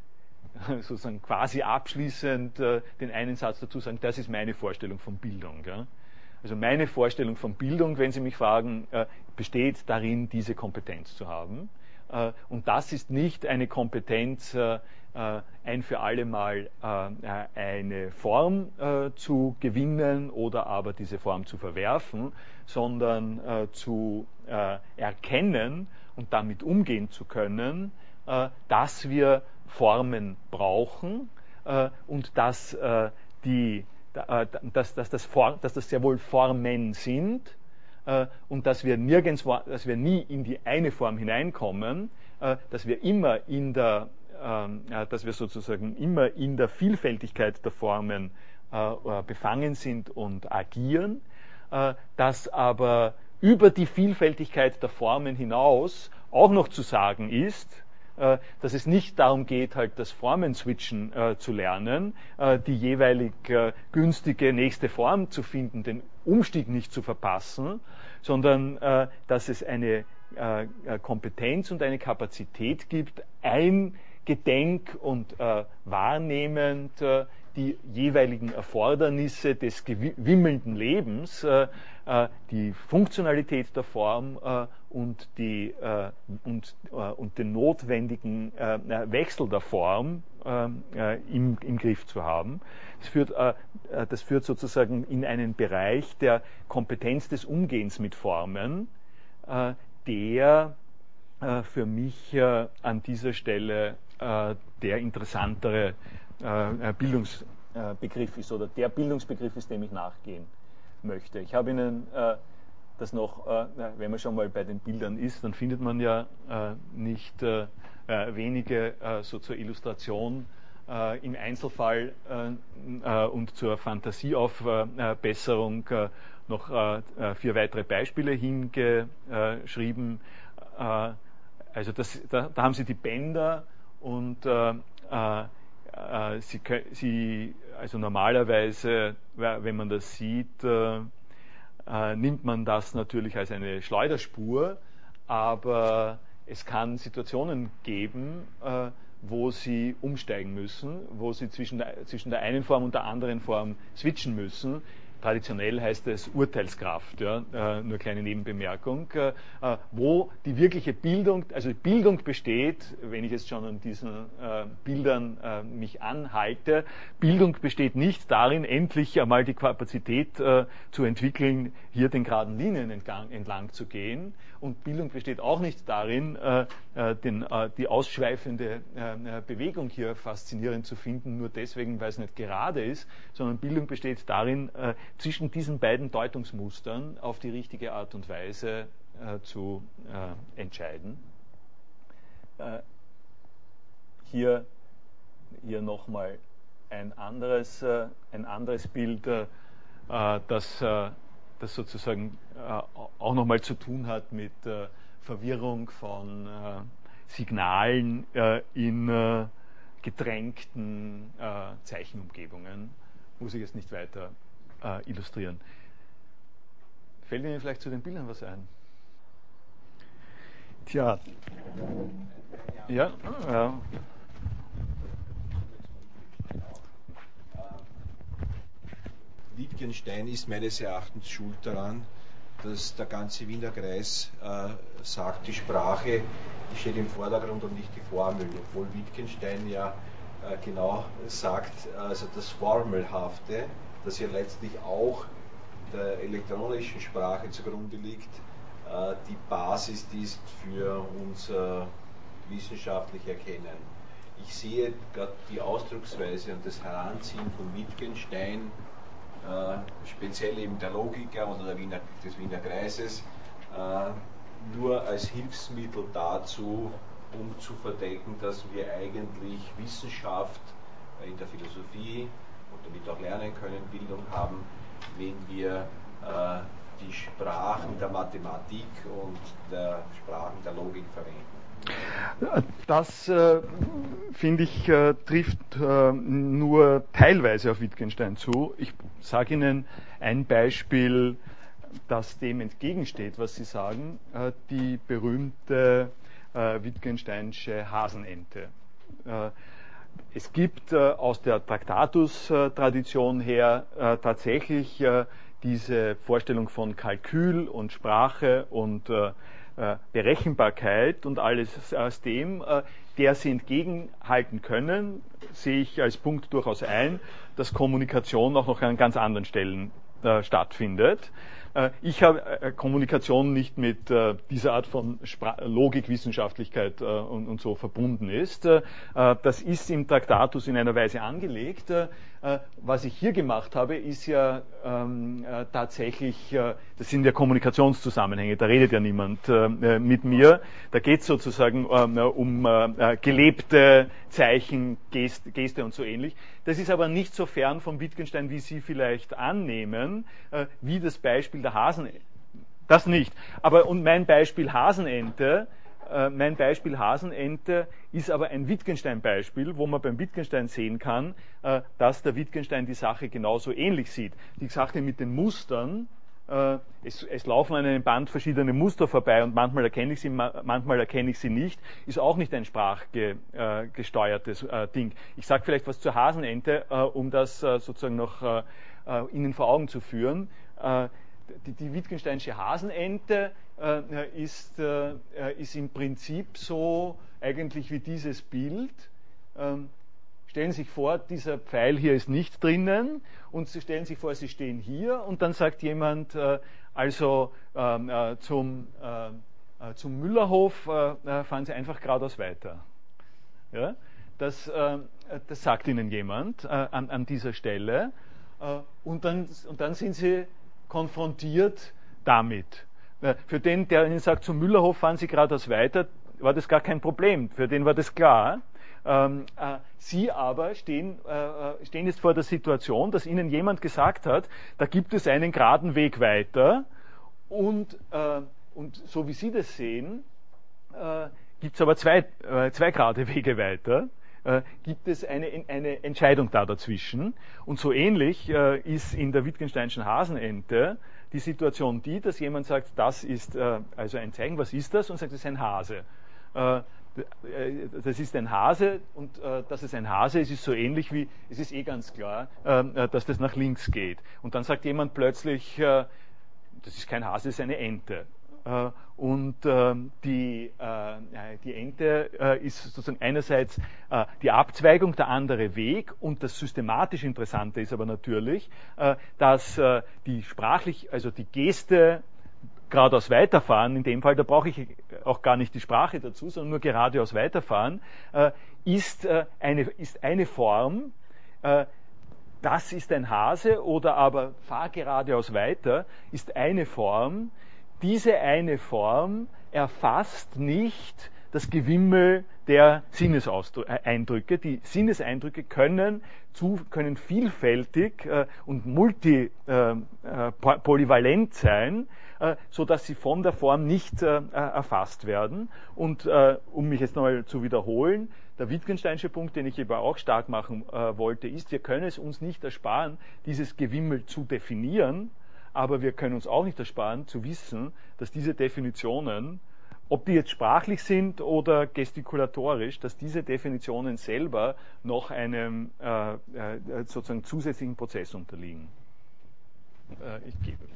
sozusagen quasi abschließend äh, den einen Satz dazu sagen, das ist meine Vorstellung von Bildung. Ja? Also meine Vorstellung von Bildung, wenn Sie mich fragen, äh, besteht darin, diese Kompetenz zu haben. Äh, und das ist nicht eine Kompetenz, äh, ein für alle Mal äh, eine Form äh, zu gewinnen oder aber diese Form zu verwerfen, sondern äh, zu äh, erkennen und damit umgehen zu können, äh, dass wir Formen brauchen äh, und dass, äh, die, äh, dass, dass, das For- dass das sehr wohl Formen sind äh, und dass wir nirgendwo, dass wir nie in die eine Form hineinkommen, äh, dass wir immer in der, äh, dass wir sozusagen immer in der Vielfältigkeit der Formen äh, befangen sind und agieren, äh, dass aber über die Vielfältigkeit der Formen hinaus auch noch zu sagen ist, dass es nicht darum geht, halt das Formenswitchen äh, zu lernen, äh, die jeweilig äh, günstige nächste Form zu finden, den Umstieg nicht zu verpassen, sondern äh, dass es eine äh, Kompetenz und eine Kapazität gibt, eingedenk und äh, wahrnehmend äh, die jeweiligen Erfordernisse des gewimmelnden Lebens, äh, äh, die Funktionalität der Form äh, und, die, äh, und, äh, und den notwendigen äh, Wechsel der Form äh, im, im Griff zu haben. Das führt, äh, das führt sozusagen in einen Bereich der Kompetenz des Umgehens mit Formen, äh, der äh, für mich äh, an dieser Stelle äh, der interessantere äh, Bildungsbegriff ist oder der Bildungsbegriff ist, dem ich nachgehen möchte. Ich habe Ihnen äh, das noch, äh, wenn man schon mal bei den Bildern ist, dann findet man ja äh, nicht äh, wenige äh, so zur Illustration äh, im Einzelfall äh, äh, und zur Fantasieaufbesserung äh, noch äh, vier weitere Beispiele hingeschrieben. Äh, also das, da, da haben Sie die Bänder und äh, äh, Sie, Sie, also normalerweise, wenn man das sieht, äh, äh, nimmt man das natürlich als eine Schleuderspur, aber es kann Situationen geben, äh, wo Sie umsteigen müssen, wo Sie zwischen der, zwischen der einen Form und der anderen Form switchen müssen. Traditionell heißt es Urteilskraft, ja, äh, nur kleine Nebenbemerkung, äh, wo die wirkliche Bildung, also Bildung besteht, wenn ich jetzt schon an diesen äh, Bildern äh, mich anhalte, Bildung besteht nicht darin, endlich einmal die Kapazität äh, zu entwickeln, hier den geraden Linien entlang, entlang zu gehen, und Bildung besteht auch nicht darin, äh, den, äh, die ausschweifende äh, Bewegung hier faszinierend zu finden, nur deswegen, weil es nicht gerade ist, sondern Bildung besteht darin, äh, zwischen diesen beiden Deutungsmustern auf die richtige Art und Weise äh, zu äh, entscheiden. Äh, hier hier nochmal ein anderes, äh, ein anderes Bild, äh, das, äh, das sozusagen äh, auch nochmal zu tun hat mit, äh, Verwirrung von äh, Signalen äh, in äh, gedrängten äh, Zeichenumgebungen. Muss ich jetzt nicht weiter äh, illustrieren. Fällt Ihnen vielleicht zu den Bildern was ein? Tja. Ja, ja. Wittgenstein ist meines Erachtens schuld daran, dass der ganze Wiener Kreis äh, sagt, die Sprache die steht im Vordergrund und nicht die Formel, obwohl Wittgenstein ja äh, genau sagt, also das Formelhafte, das ja letztlich auch der elektronischen Sprache zugrunde liegt, äh, die Basis die ist für unser wissenschaftliches Erkennen. Ich sehe gerade die Ausdrucksweise und das Heranziehen von Wittgenstein, äh, speziell eben der Logiker oder der Wiener, des Wiener Kreises, äh, nur als Hilfsmittel dazu, um zu verdecken, dass wir eigentlich Wissenschaft in der Philosophie und damit auch lernen können, Bildung haben, wenn wir äh, die Sprachen der Mathematik und der Sprachen der Logik verwenden. Das, äh, finde ich, äh, trifft äh, nur teilweise auf Wittgenstein zu. Ich sage Ihnen ein Beispiel, das dem entgegensteht, was Sie sagen, äh, die berühmte äh, Wittgensteinsche Hasenente. Äh, es gibt äh, aus der Traktatus-Tradition her äh, tatsächlich äh, diese Vorstellung von Kalkül und Sprache und äh, Berechenbarkeit und alles aus dem, äh, der sie entgegenhalten können, sehe ich als Punkt durchaus ein, dass Kommunikation auch noch an ganz anderen Stellen äh, stattfindet. Äh, ich habe äh, Kommunikation nicht mit äh, dieser Art von Spra- Logikwissenschaftlichkeit äh, und, und so verbunden ist. Äh, das ist im Traktatus in einer Weise angelegt. Äh, was ich hier gemacht habe, ist ja ähm, äh, tatsächlich, äh, das sind ja Kommunikationszusammenhänge, da redet ja niemand äh, mit mir. Da geht es sozusagen äh, um äh, gelebte Zeichen, Gest, Geste und so ähnlich. Das ist aber nicht so fern von Wittgenstein, wie Sie vielleicht annehmen, äh, wie das Beispiel der Hasenente. Das nicht. Aber und mein Beispiel Hasenente, äh, mein Beispiel Hasenente ist aber ein Wittgenstein-Beispiel, wo man beim Wittgenstein sehen kann, äh, dass der Wittgenstein die Sache genauso ähnlich sieht. Die Sache mit den Mustern, äh, es, es laufen an einem Band verschiedene Muster vorbei und manchmal erkenne ich sie, manchmal erkenne ich sie nicht, ist auch nicht ein sprachgesteuertes äh, Ding. Ich sage vielleicht was zur Hasenente, äh, um das äh, sozusagen noch äh, äh, Ihnen vor Augen zu führen. Äh, Die, die Wittgensteinsche Hasenente äh, ist, äh, ist im Prinzip so eigentlich wie dieses Bild. Ähm, stellen Sie sich vor, dieser Pfeil hier ist nicht drinnen und Sie stellen sich vor, Sie stehen hier und dann sagt jemand, äh, also ähm, äh, zum, äh, zum Müllerhof äh, fahren Sie einfach geradeaus weiter. Ja? Das, äh, das sagt Ihnen jemand äh, an, an dieser Stelle äh, und, dann, und dann sind Sie konfrontiert damit. Für den, der Ihnen sagt, zum Müllerhof fahren Sie geradeaus weiter, war das gar kein Problem. Für den war das klar. Ähm, äh, Sie aber stehen, äh, stehen jetzt vor der Situation, dass Ihnen jemand gesagt hat, da gibt es einen geraden Weg weiter und, äh, und so wie Sie das sehen, äh, gibt es aber zwei, äh, zwei gerade Wege weiter. Äh, gibt es eine, eine Entscheidung da dazwischen. Und so ähnlich äh, ist in der Wittgensteinschen Hasenente die Situation die, dass jemand sagt, das ist äh, also ein Zeichen, was ist das? Und sagt, das ist ein Hase. Äh, das ist ein Hase und äh, dass es ein Hase ist, ist so ähnlich wie, es ist eh ganz klar, äh, dass das nach links geht. Und dann sagt jemand plötzlich, äh, das ist kein Hase, das ist eine Ente. Uh, und uh, die, uh, die Ente uh, ist sozusagen einerseits uh, die Abzweigung, der andere Weg und das systematisch Interessante ist aber natürlich, uh, dass uh, die sprachlich, also die Geste geradeaus weiterfahren, in dem Fall, da brauche ich auch gar nicht die Sprache dazu, sondern nur geradeaus weiterfahren, uh, ist, uh, eine, ist eine Form, uh, das ist ein Hase oder aber fahr geradeaus weiter, ist eine Form. Diese eine Form erfasst nicht das Gewimmel der Sinneseindrücke. Die Sinneseindrücke können, zu, können vielfältig äh, und multi, äh, äh, polyvalent sein, äh, sodass sie von der Form nicht äh, erfasst werden. Und äh, um mich jetzt nochmal zu wiederholen, der Wittgensteinsche Punkt, den ich eben auch stark machen äh, wollte, ist, wir können es uns nicht ersparen, dieses Gewimmel zu definieren, aber wir können uns auch nicht ersparen, zu wissen, dass diese Definitionen, ob die jetzt sprachlich sind oder gestikulatorisch, dass diese Definitionen selber noch einem äh, äh, sozusagen zusätzlichen Prozess unterliegen. Äh, ich gebe.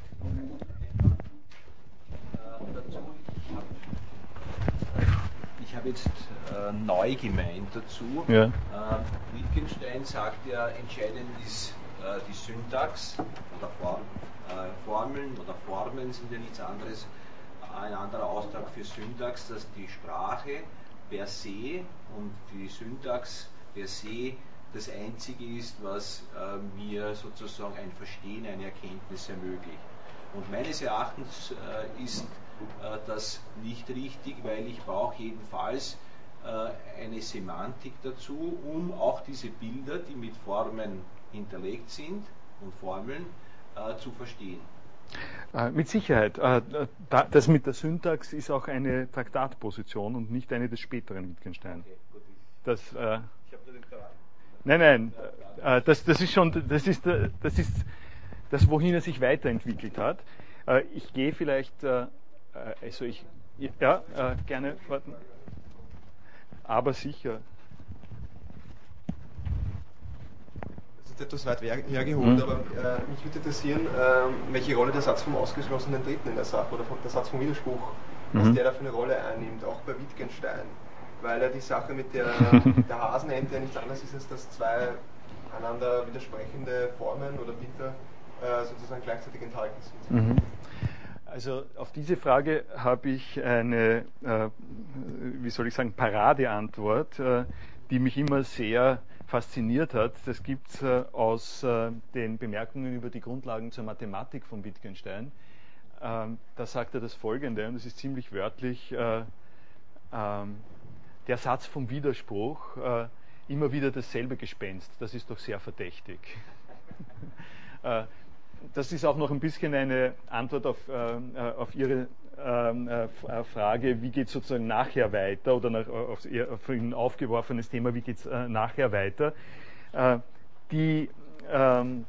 Ich habe jetzt äh, neu gemeint dazu. Ja. Äh, Wittgenstein sagt ja, entscheidend ist äh, die Syntax oder Form, äh, Formeln oder Formen sind ja nichts anderes. Ein anderer Ausdruck für Syntax, dass die Sprache per se und die Syntax per se das Einzige ist, was äh, mir sozusagen ein Verstehen, eine Erkenntnis ermöglicht. Und meines Erachtens äh, ist äh, das nicht richtig, weil ich brauche jedenfalls äh, eine Semantik dazu, um auch diese Bilder, die mit Formen hinterlegt sind und Formeln, äh, zu verstehen. Äh, mit Sicherheit. Äh, da, das mit der Syntax ist auch eine Traktatposition und nicht eine des späteren Wittgenstein. Okay, gut. Das, äh, Ich habe nur den Charakter. nein, nein, äh, das, das ist schon, das ist, das ist das, wohin er sich weiterentwickelt hat. Äh, ich gehe vielleicht, äh, also ich, ja, äh, gerne warten. Aber sicher. Das ist etwas weit hergeholt, mhm. aber äh, mich würde interessieren, äh, welche Rolle der Satz vom ausgeschlossenen Dritten in der Sache oder der Satz vom Widerspruch, mhm. was der da für eine Rolle einnimmt, auch bei Wittgenstein. Weil er die Sache mit der, der Hasenente nichts anderes ist, als dass zwei einander widersprechende Formen oder Bilder äh, sozusagen gleichzeitig enthalten sind. Mhm. Also auf diese Frage habe ich eine, äh, wie soll ich sagen, Paradeantwort, äh, die mich immer sehr fasziniert hat. Das gibt es äh, aus äh, den Bemerkungen über die Grundlagen zur Mathematik von Wittgenstein. Ähm, da sagt er das Folgende, und es ist ziemlich wörtlich, äh, ähm, der Satz vom Widerspruch, äh, immer wieder dasselbe Gespenst, das ist doch sehr verdächtig. äh, das ist auch noch ein bisschen eine Antwort auf, äh, auf Ihre äh, Frage, wie geht es sozusagen nachher weiter, oder nach, auf Ihr auf Ihnen aufgeworfenes Thema, wie geht es äh, nachher weiter. Äh, die, ähm,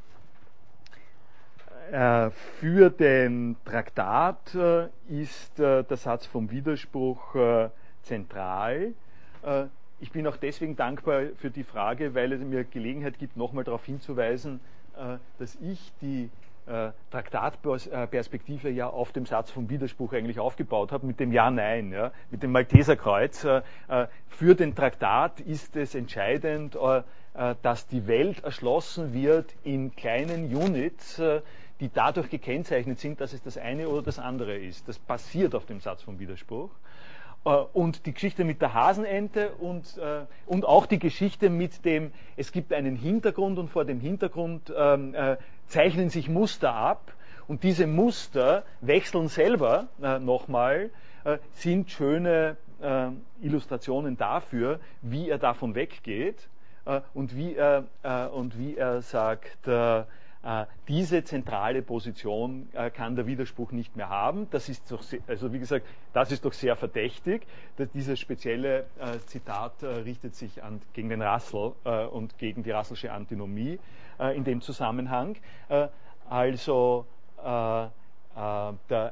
äh, für den Traktat äh, ist äh, der Satz vom Widerspruch äh, zentral. Äh, ich bin auch deswegen dankbar für die Frage, weil es mir Gelegenheit gibt, nochmal darauf hinzuweisen, äh, dass ich die äh, Traktatperspektive ja auf dem Satz vom Widerspruch eigentlich aufgebaut habe, mit dem Ja-Nein, ja, mit dem Malteserkreuz. Äh, für den Traktat ist es entscheidend, äh, dass die Welt erschlossen wird in kleinen Units, äh, die dadurch gekennzeichnet sind, dass es das eine oder das andere ist. Das basiert auf dem Satz vom Widerspruch. Und die Geschichte mit der Hasenente und, äh, und auch die Geschichte mit dem, es gibt einen Hintergrund und vor dem Hintergrund ähm, äh, zeichnen sich Muster ab und diese Muster wechseln selber äh, nochmal, äh, sind schöne äh, Illustrationen dafür, wie er davon weggeht äh, und, wie er, äh, und wie er sagt, äh, diese zentrale Position äh, kann der Widerspruch nicht mehr haben. Das ist doch, sehr, also wie gesagt, das ist doch sehr verdächtig. Dass dieses spezielle äh, Zitat äh, richtet sich an, gegen den Russell äh, und gegen die Russellsche Antinomie äh, in dem Zusammenhang. Äh, also äh, äh, der, der,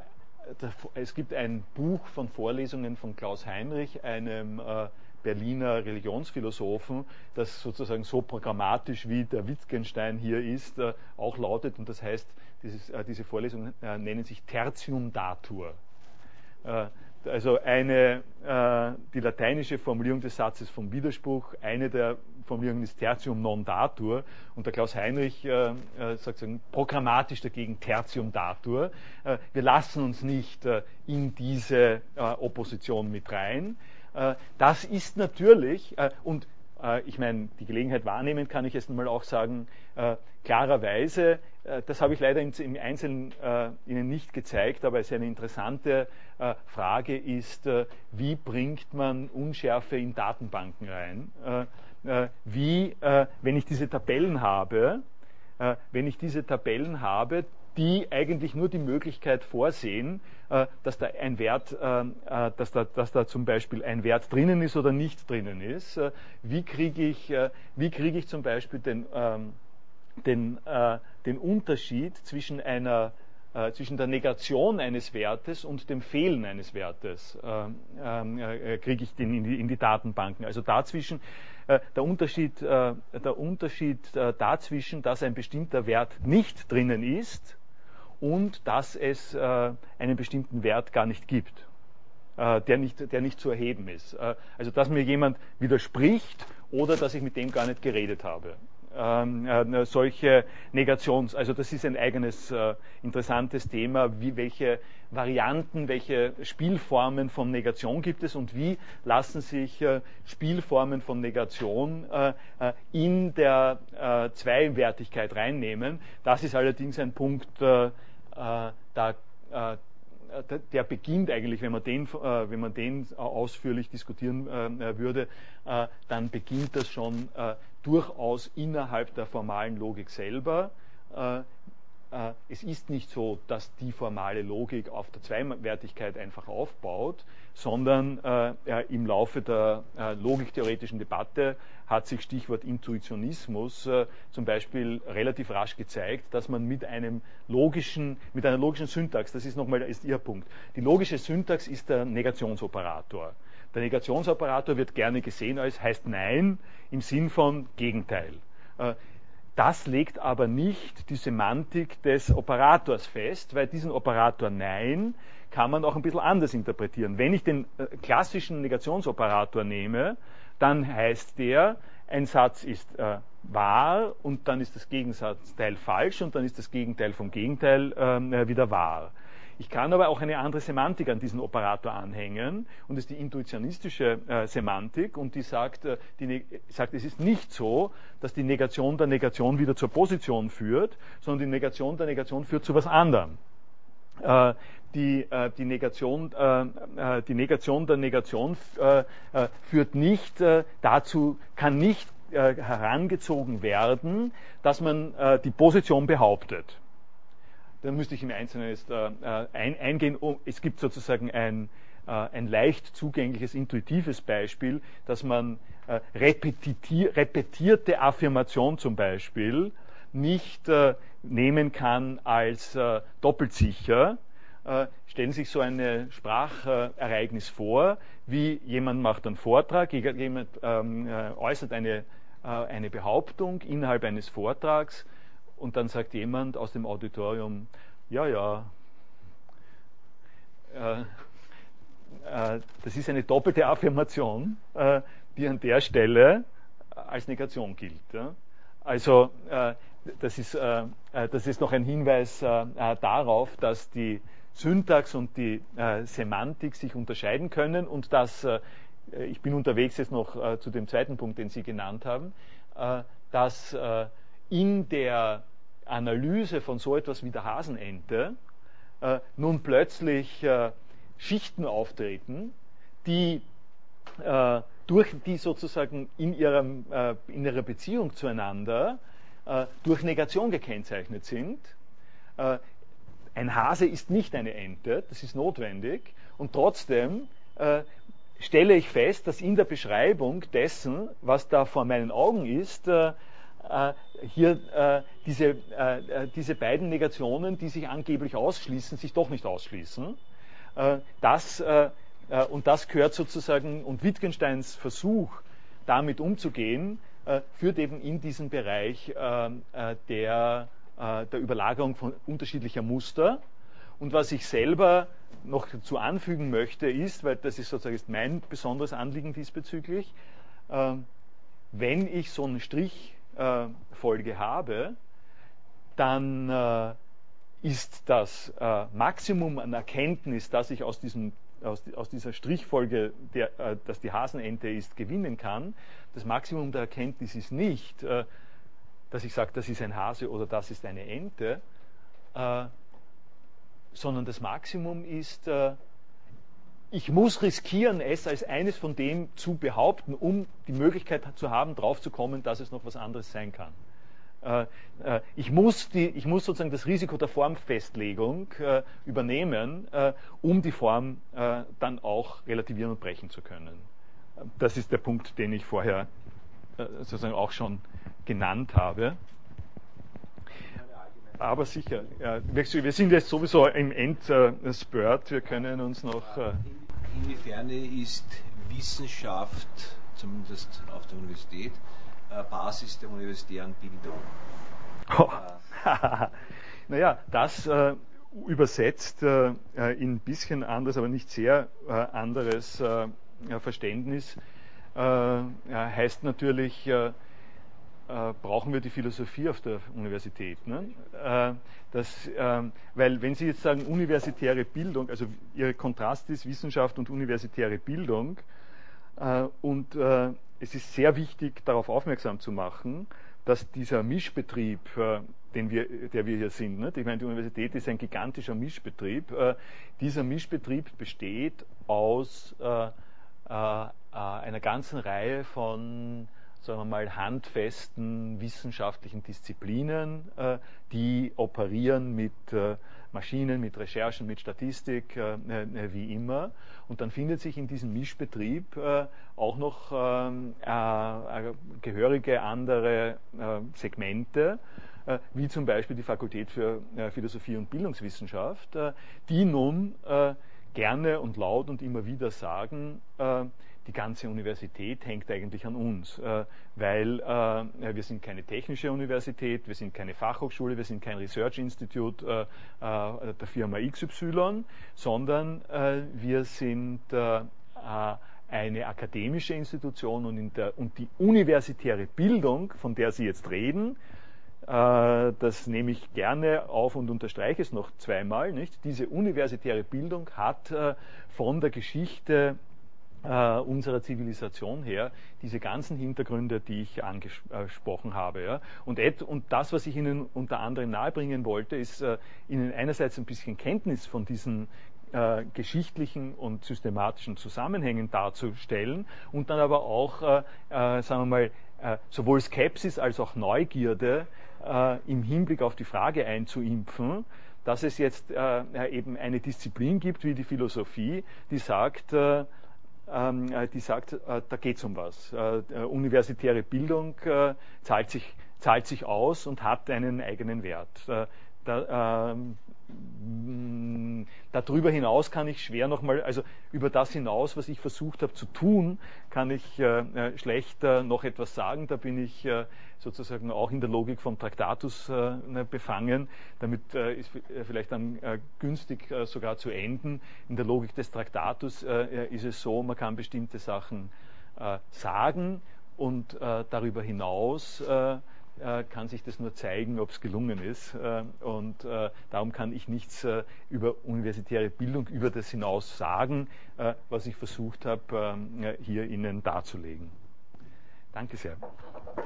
es gibt ein Buch von Vorlesungen von Klaus Heinrich, einem äh, Berliner Religionsphilosophen, das sozusagen so programmatisch wie der Wittgenstein hier ist, äh, auch lautet, und das heißt, dieses, äh, diese Vorlesungen äh, nennen sich Tertium Datur. Äh, also eine, äh, die lateinische Formulierung des Satzes vom Widerspruch, eine der Formulierungen ist Tertium non datur, und der Klaus Heinrich äh, äh, sagt sagen, programmatisch dagegen Tertium datur. Äh, wir lassen uns nicht äh, in diese äh, Opposition mit rein. Das ist natürlich, und ich meine, die Gelegenheit wahrnehmen kann ich jetzt mal auch sagen, klarerweise das habe ich leider im Einzelnen äh, Ihnen nicht gezeigt, aber es ist eine interessante äh, Frage ist, äh, wie bringt man Unschärfe in Datenbanken rein? Äh, äh, wie, äh, wenn ich diese Tabellen habe, äh, wenn ich diese Tabellen habe, die eigentlich nur die Möglichkeit vorsehen, äh, dass da ein Wert, äh, dass da, dass da zum Beispiel ein Wert drinnen ist oder nicht drinnen ist. Äh, wie kriege ich, äh, wie kriege ich zum Beispiel den ähm, Den, äh, den Unterschied zwischen, einer, äh, zwischen der Negation eines Wertes und dem Fehlen eines Wertes äh, äh, kriege ich den in die, in die Datenbanken. Also dazwischen, äh, der Unterschied, äh, der Unterschied äh, dazwischen, dass ein bestimmter Wert nicht drinnen ist und dass es äh, einen bestimmten Wert gar nicht gibt, äh, der, nicht, der nicht zu erheben ist. Äh, also dass mir jemand widerspricht oder dass ich mit dem gar nicht geredet habe. Ähm, äh, solche Negations, also das ist ein eigenes äh, interessantes Thema, wie, welche Varianten, welche Spielformen von Negation gibt es und wie lassen sich äh, Spielformen von Negation äh, äh, in der äh, Zweiwertigkeit reinnehmen. Das ist allerdings ein Punkt, äh, äh, da äh, der beginnt eigentlich, wenn man den, äh, wenn man den ausführlich diskutieren äh, würde, äh, dann beginnt das schon äh, durchaus innerhalb der formalen Logik selber. Äh, äh, es ist nicht so, dass die formale Logik auf der Zweiwertigkeit einfach aufbaut, sondern äh, äh, im Laufe der äh, logiktheoretischen Debatte hat sich Stichwort Intuitionismus äh, zum Beispiel relativ rasch gezeigt, dass man mit einem logischen, mit einer logischen Syntax, das ist nochmal ist Ihr Punkt, die logische Syntax ist der Negationsoperator. Der Negationsoperator wird gerne gesehen als heißt Nein im Sinn von Gegenteil. Äh, Das legt aber nicht die Semantik des Operators fest, weil diesen Operator Nein kann man auch ein bisschen anders interpretieren. Wenn ich den äh, klassischen Negationsoperator nehme, dann heißt der, ein Satz ist äh, wahr und dann ist das Gegenteil falsch und dann ist das Gegenteil vom Gegenteil äh, wieder wahr. Ich kann aber auch eine andere Semantik an diesen Operator anhängen und das ist die intuitionistische äh, Semantik und die sagt, äh, die sagt, es ist nicht so, dass die Negation der Negation wieder zur Position führt, sondern die Negation der Negation führt zu was anderem. Äh, die, äh, die, Negation, äh, die Negation der Negation äh, äh, führt nicht äh, dazu, kann nicht äh, herangezogen werden, dass man äh, die Position behauptet. Da müsste ich im Einzelnen jetzt äh, ein, eingehen. Oh, es gibt sozusagen ein, äh, ein leicht zugängliches, intuitives Beispiel, dass man äh, repetierte Affirmation zum Beispiel nicht äh, nehmen kann als äh, doppelt sicher. Äh, stellen Sie sich so ein Sprachereignis vor, wie jemand macht einen Vortrag, jemand ähm, äh, äußert eine, äh, eine Behauptung innerhalb eines Vortrags, und dann sagt jemand aus dem Auditorium, ja, ja, äh, äh, das ist eine doppelte Affirmation, äh, die an der Stelle als Negation gilt. Ja? Also äh, das, ist, äh, das ist noch ein Hinweis äh, darauf, dass die Syntax und die äh, Semantik sich unterscheiden können und dass, äh, ich bin unterwegs jetzt noch äh, zu dem zweiten Punkt, den Sie genannt haben, äh, dass äh, in der Analyse von so etwas wie der Hasenente äh, nun plötzlich äh, Schichten auftreten, die, äh, durch, die sozusagen in, ihrem, äh, in ihrer Beziehung zueinander äh, durch Negation gekennzeichnet sind. Äh, ein Hase ist nicht eine Ente, das ist notwendig, und trotzdem äh, stelle ich fest, dass in der Beschreibung dessen, was da vor meinen Augen ist, äh, hier äh, diese, äh, diese beiden Negationen, die sich angeblich ausschließen, sich doch nicht ausschließen. Äh, das, äh, äh, und das gehört sozusagen, und Wittgensteins Versuch, damit umzugehen, äh, führt eben in diesen Bereich äh, der, äh, der Überlagerung von unterschiedlicher Muster. Und was ich selber noch dazu anfügen möchte, ist, weil das ist sozusagen ist mein besonderes Anliegen diesbezüglich, äh, wenn ich so einen Strich Folge habe, dann äh, ist das äh, Maximum an Erkenntnis, das ich aus, diesem, aus, aus dieser Strichfolge, der, äh, dass die Hasenente ist, gewinnen kann. Das Maximum der Erkenntnis ist nicht, äh, dass ich sage, das ist ein Hase oder das ist eine Ente, äh, sondern das Maximum ist, äh, ich muss riskieren, es als eines von dem zu behaupten, um die Möglichkeit zu haben, drauf zu kommen, dass es noch was anderes sein kann. Äh, äh, ich, muss die, ich muss sozusagen das Risiko der Formfestlegung äh, übernehmen, äh, um die Form äh, dann auch relativieren und brechen zu können. Das ist der Punkt, den ich vorher äh, sozusagen auch schon genannt habe. Aber sicher, ja, wir sind jetzt sowieso im Endspurt, wir können uns noch... Äh Inwiefern ist Wissenschaft, zumindest auf der Universität, Basis der universitären Bildung? Oh. Naja, das äh, übersetzt äh, in ein bisschen anderes, aber nicht sehr äh, anderes äh, Verständnis, äh, ja, heißt natürlich, äh, äh, brauchen wir die Philosophie auf der Universität. Ne? Äh, das, äh, weil wenn Sie jetzt sagen universitäre Bildung, also Ihr Kontrast ist Wissenschaft und universitäre Bildung, äh, und äh, es ist sehr wichtig, darauf aufmerksam zu machen, dass dieser Mischbetrieb, äh, den wir, der wir hier sind, ne? Ich meine, die Universität ist ein gigantischer Mischbetrieb. Äh, dieser Mischbetrieb besteht aus äh, äh, einer ganzen Reihe von, sagen wir mal, handfesten wissenschaftlichen Disziplinen, äh, die operieren mit äh, Maschinen, mit Recherchen, mit Statistik, äh, äh, wie immer. Und dann findet sich in diesem Mischbetrieb äh, auch noch ähm, äh, gehörige andere äh, Segmente, äh, wie zum Beispiel die Fakultät für äh, Philosophie und Bildungswissenschaft, äh, die nun äh, gerne und laut und immer wieder sagen, äh, die ganze Universität hängt eigentlich an uns, äh, weil äh, wir sind keine technische Universität, wir sind keine Fachhochschule, wir sind kein Research Institute äh, äh, der Firma X Y, sondern äh, wir sind äh, eine akademische Institution und, in der, und die universitäre Bildung, von der Sie jetzt reden, äh, das nehme ich gerne auf und unterstreiche es noch zweimal, nicht? Diese universitäre Bildung hat äh, von der Geschichte Uh, unserer Zivilisation her, diese ganzen Hintergründe, die ich angesprochen habe. Ja. Und, et, und das, was ich Ihnen unter anderem nahebringen wollte, ist uh, Ihnen einerseits ein bisschen Kenntnis von diesen uh, geschichtlichen und systematischen Zusammenhängen darzustellen und dann aber auch, uh, uh, sagen wir mal, uh, sowohl Skepsis als auch Neugierde uh, im Hinblick auf die Frage einzuimpfen, dass es jetzt uh, eben eine Disziplin gibt wie die Philosophie, die sagt, uh, die sagt, da geht es um was. Universitäre Bildung zahlt sich, zahlt sich aus und hat einen eigenen Wert. Da, ähm, darüber hinaus kann ich schwer nochmal, also über das hinaus, was ich versucht habe zu tun, kann ich äh, schlecht äh, noch etwas sagen. Da bin ich äh, sozusagen auch in der Logik vom Traktatus äh, befangen. Damit äh, ist vielleicht dann äh, günstig äh, sogar zu enden. In der Logik des Traktatus äh, ist es so, man kann bestimmte Sachen äh, sagen und äh, darüber hinaus äh, kann sich das nur zeigen, ob es gelungen ist. Und darum kann ich nichts über universitäre Bildung über das hinaus sagen, was ich versucht habe, hier Ihnen darzulegen. Danke sehr.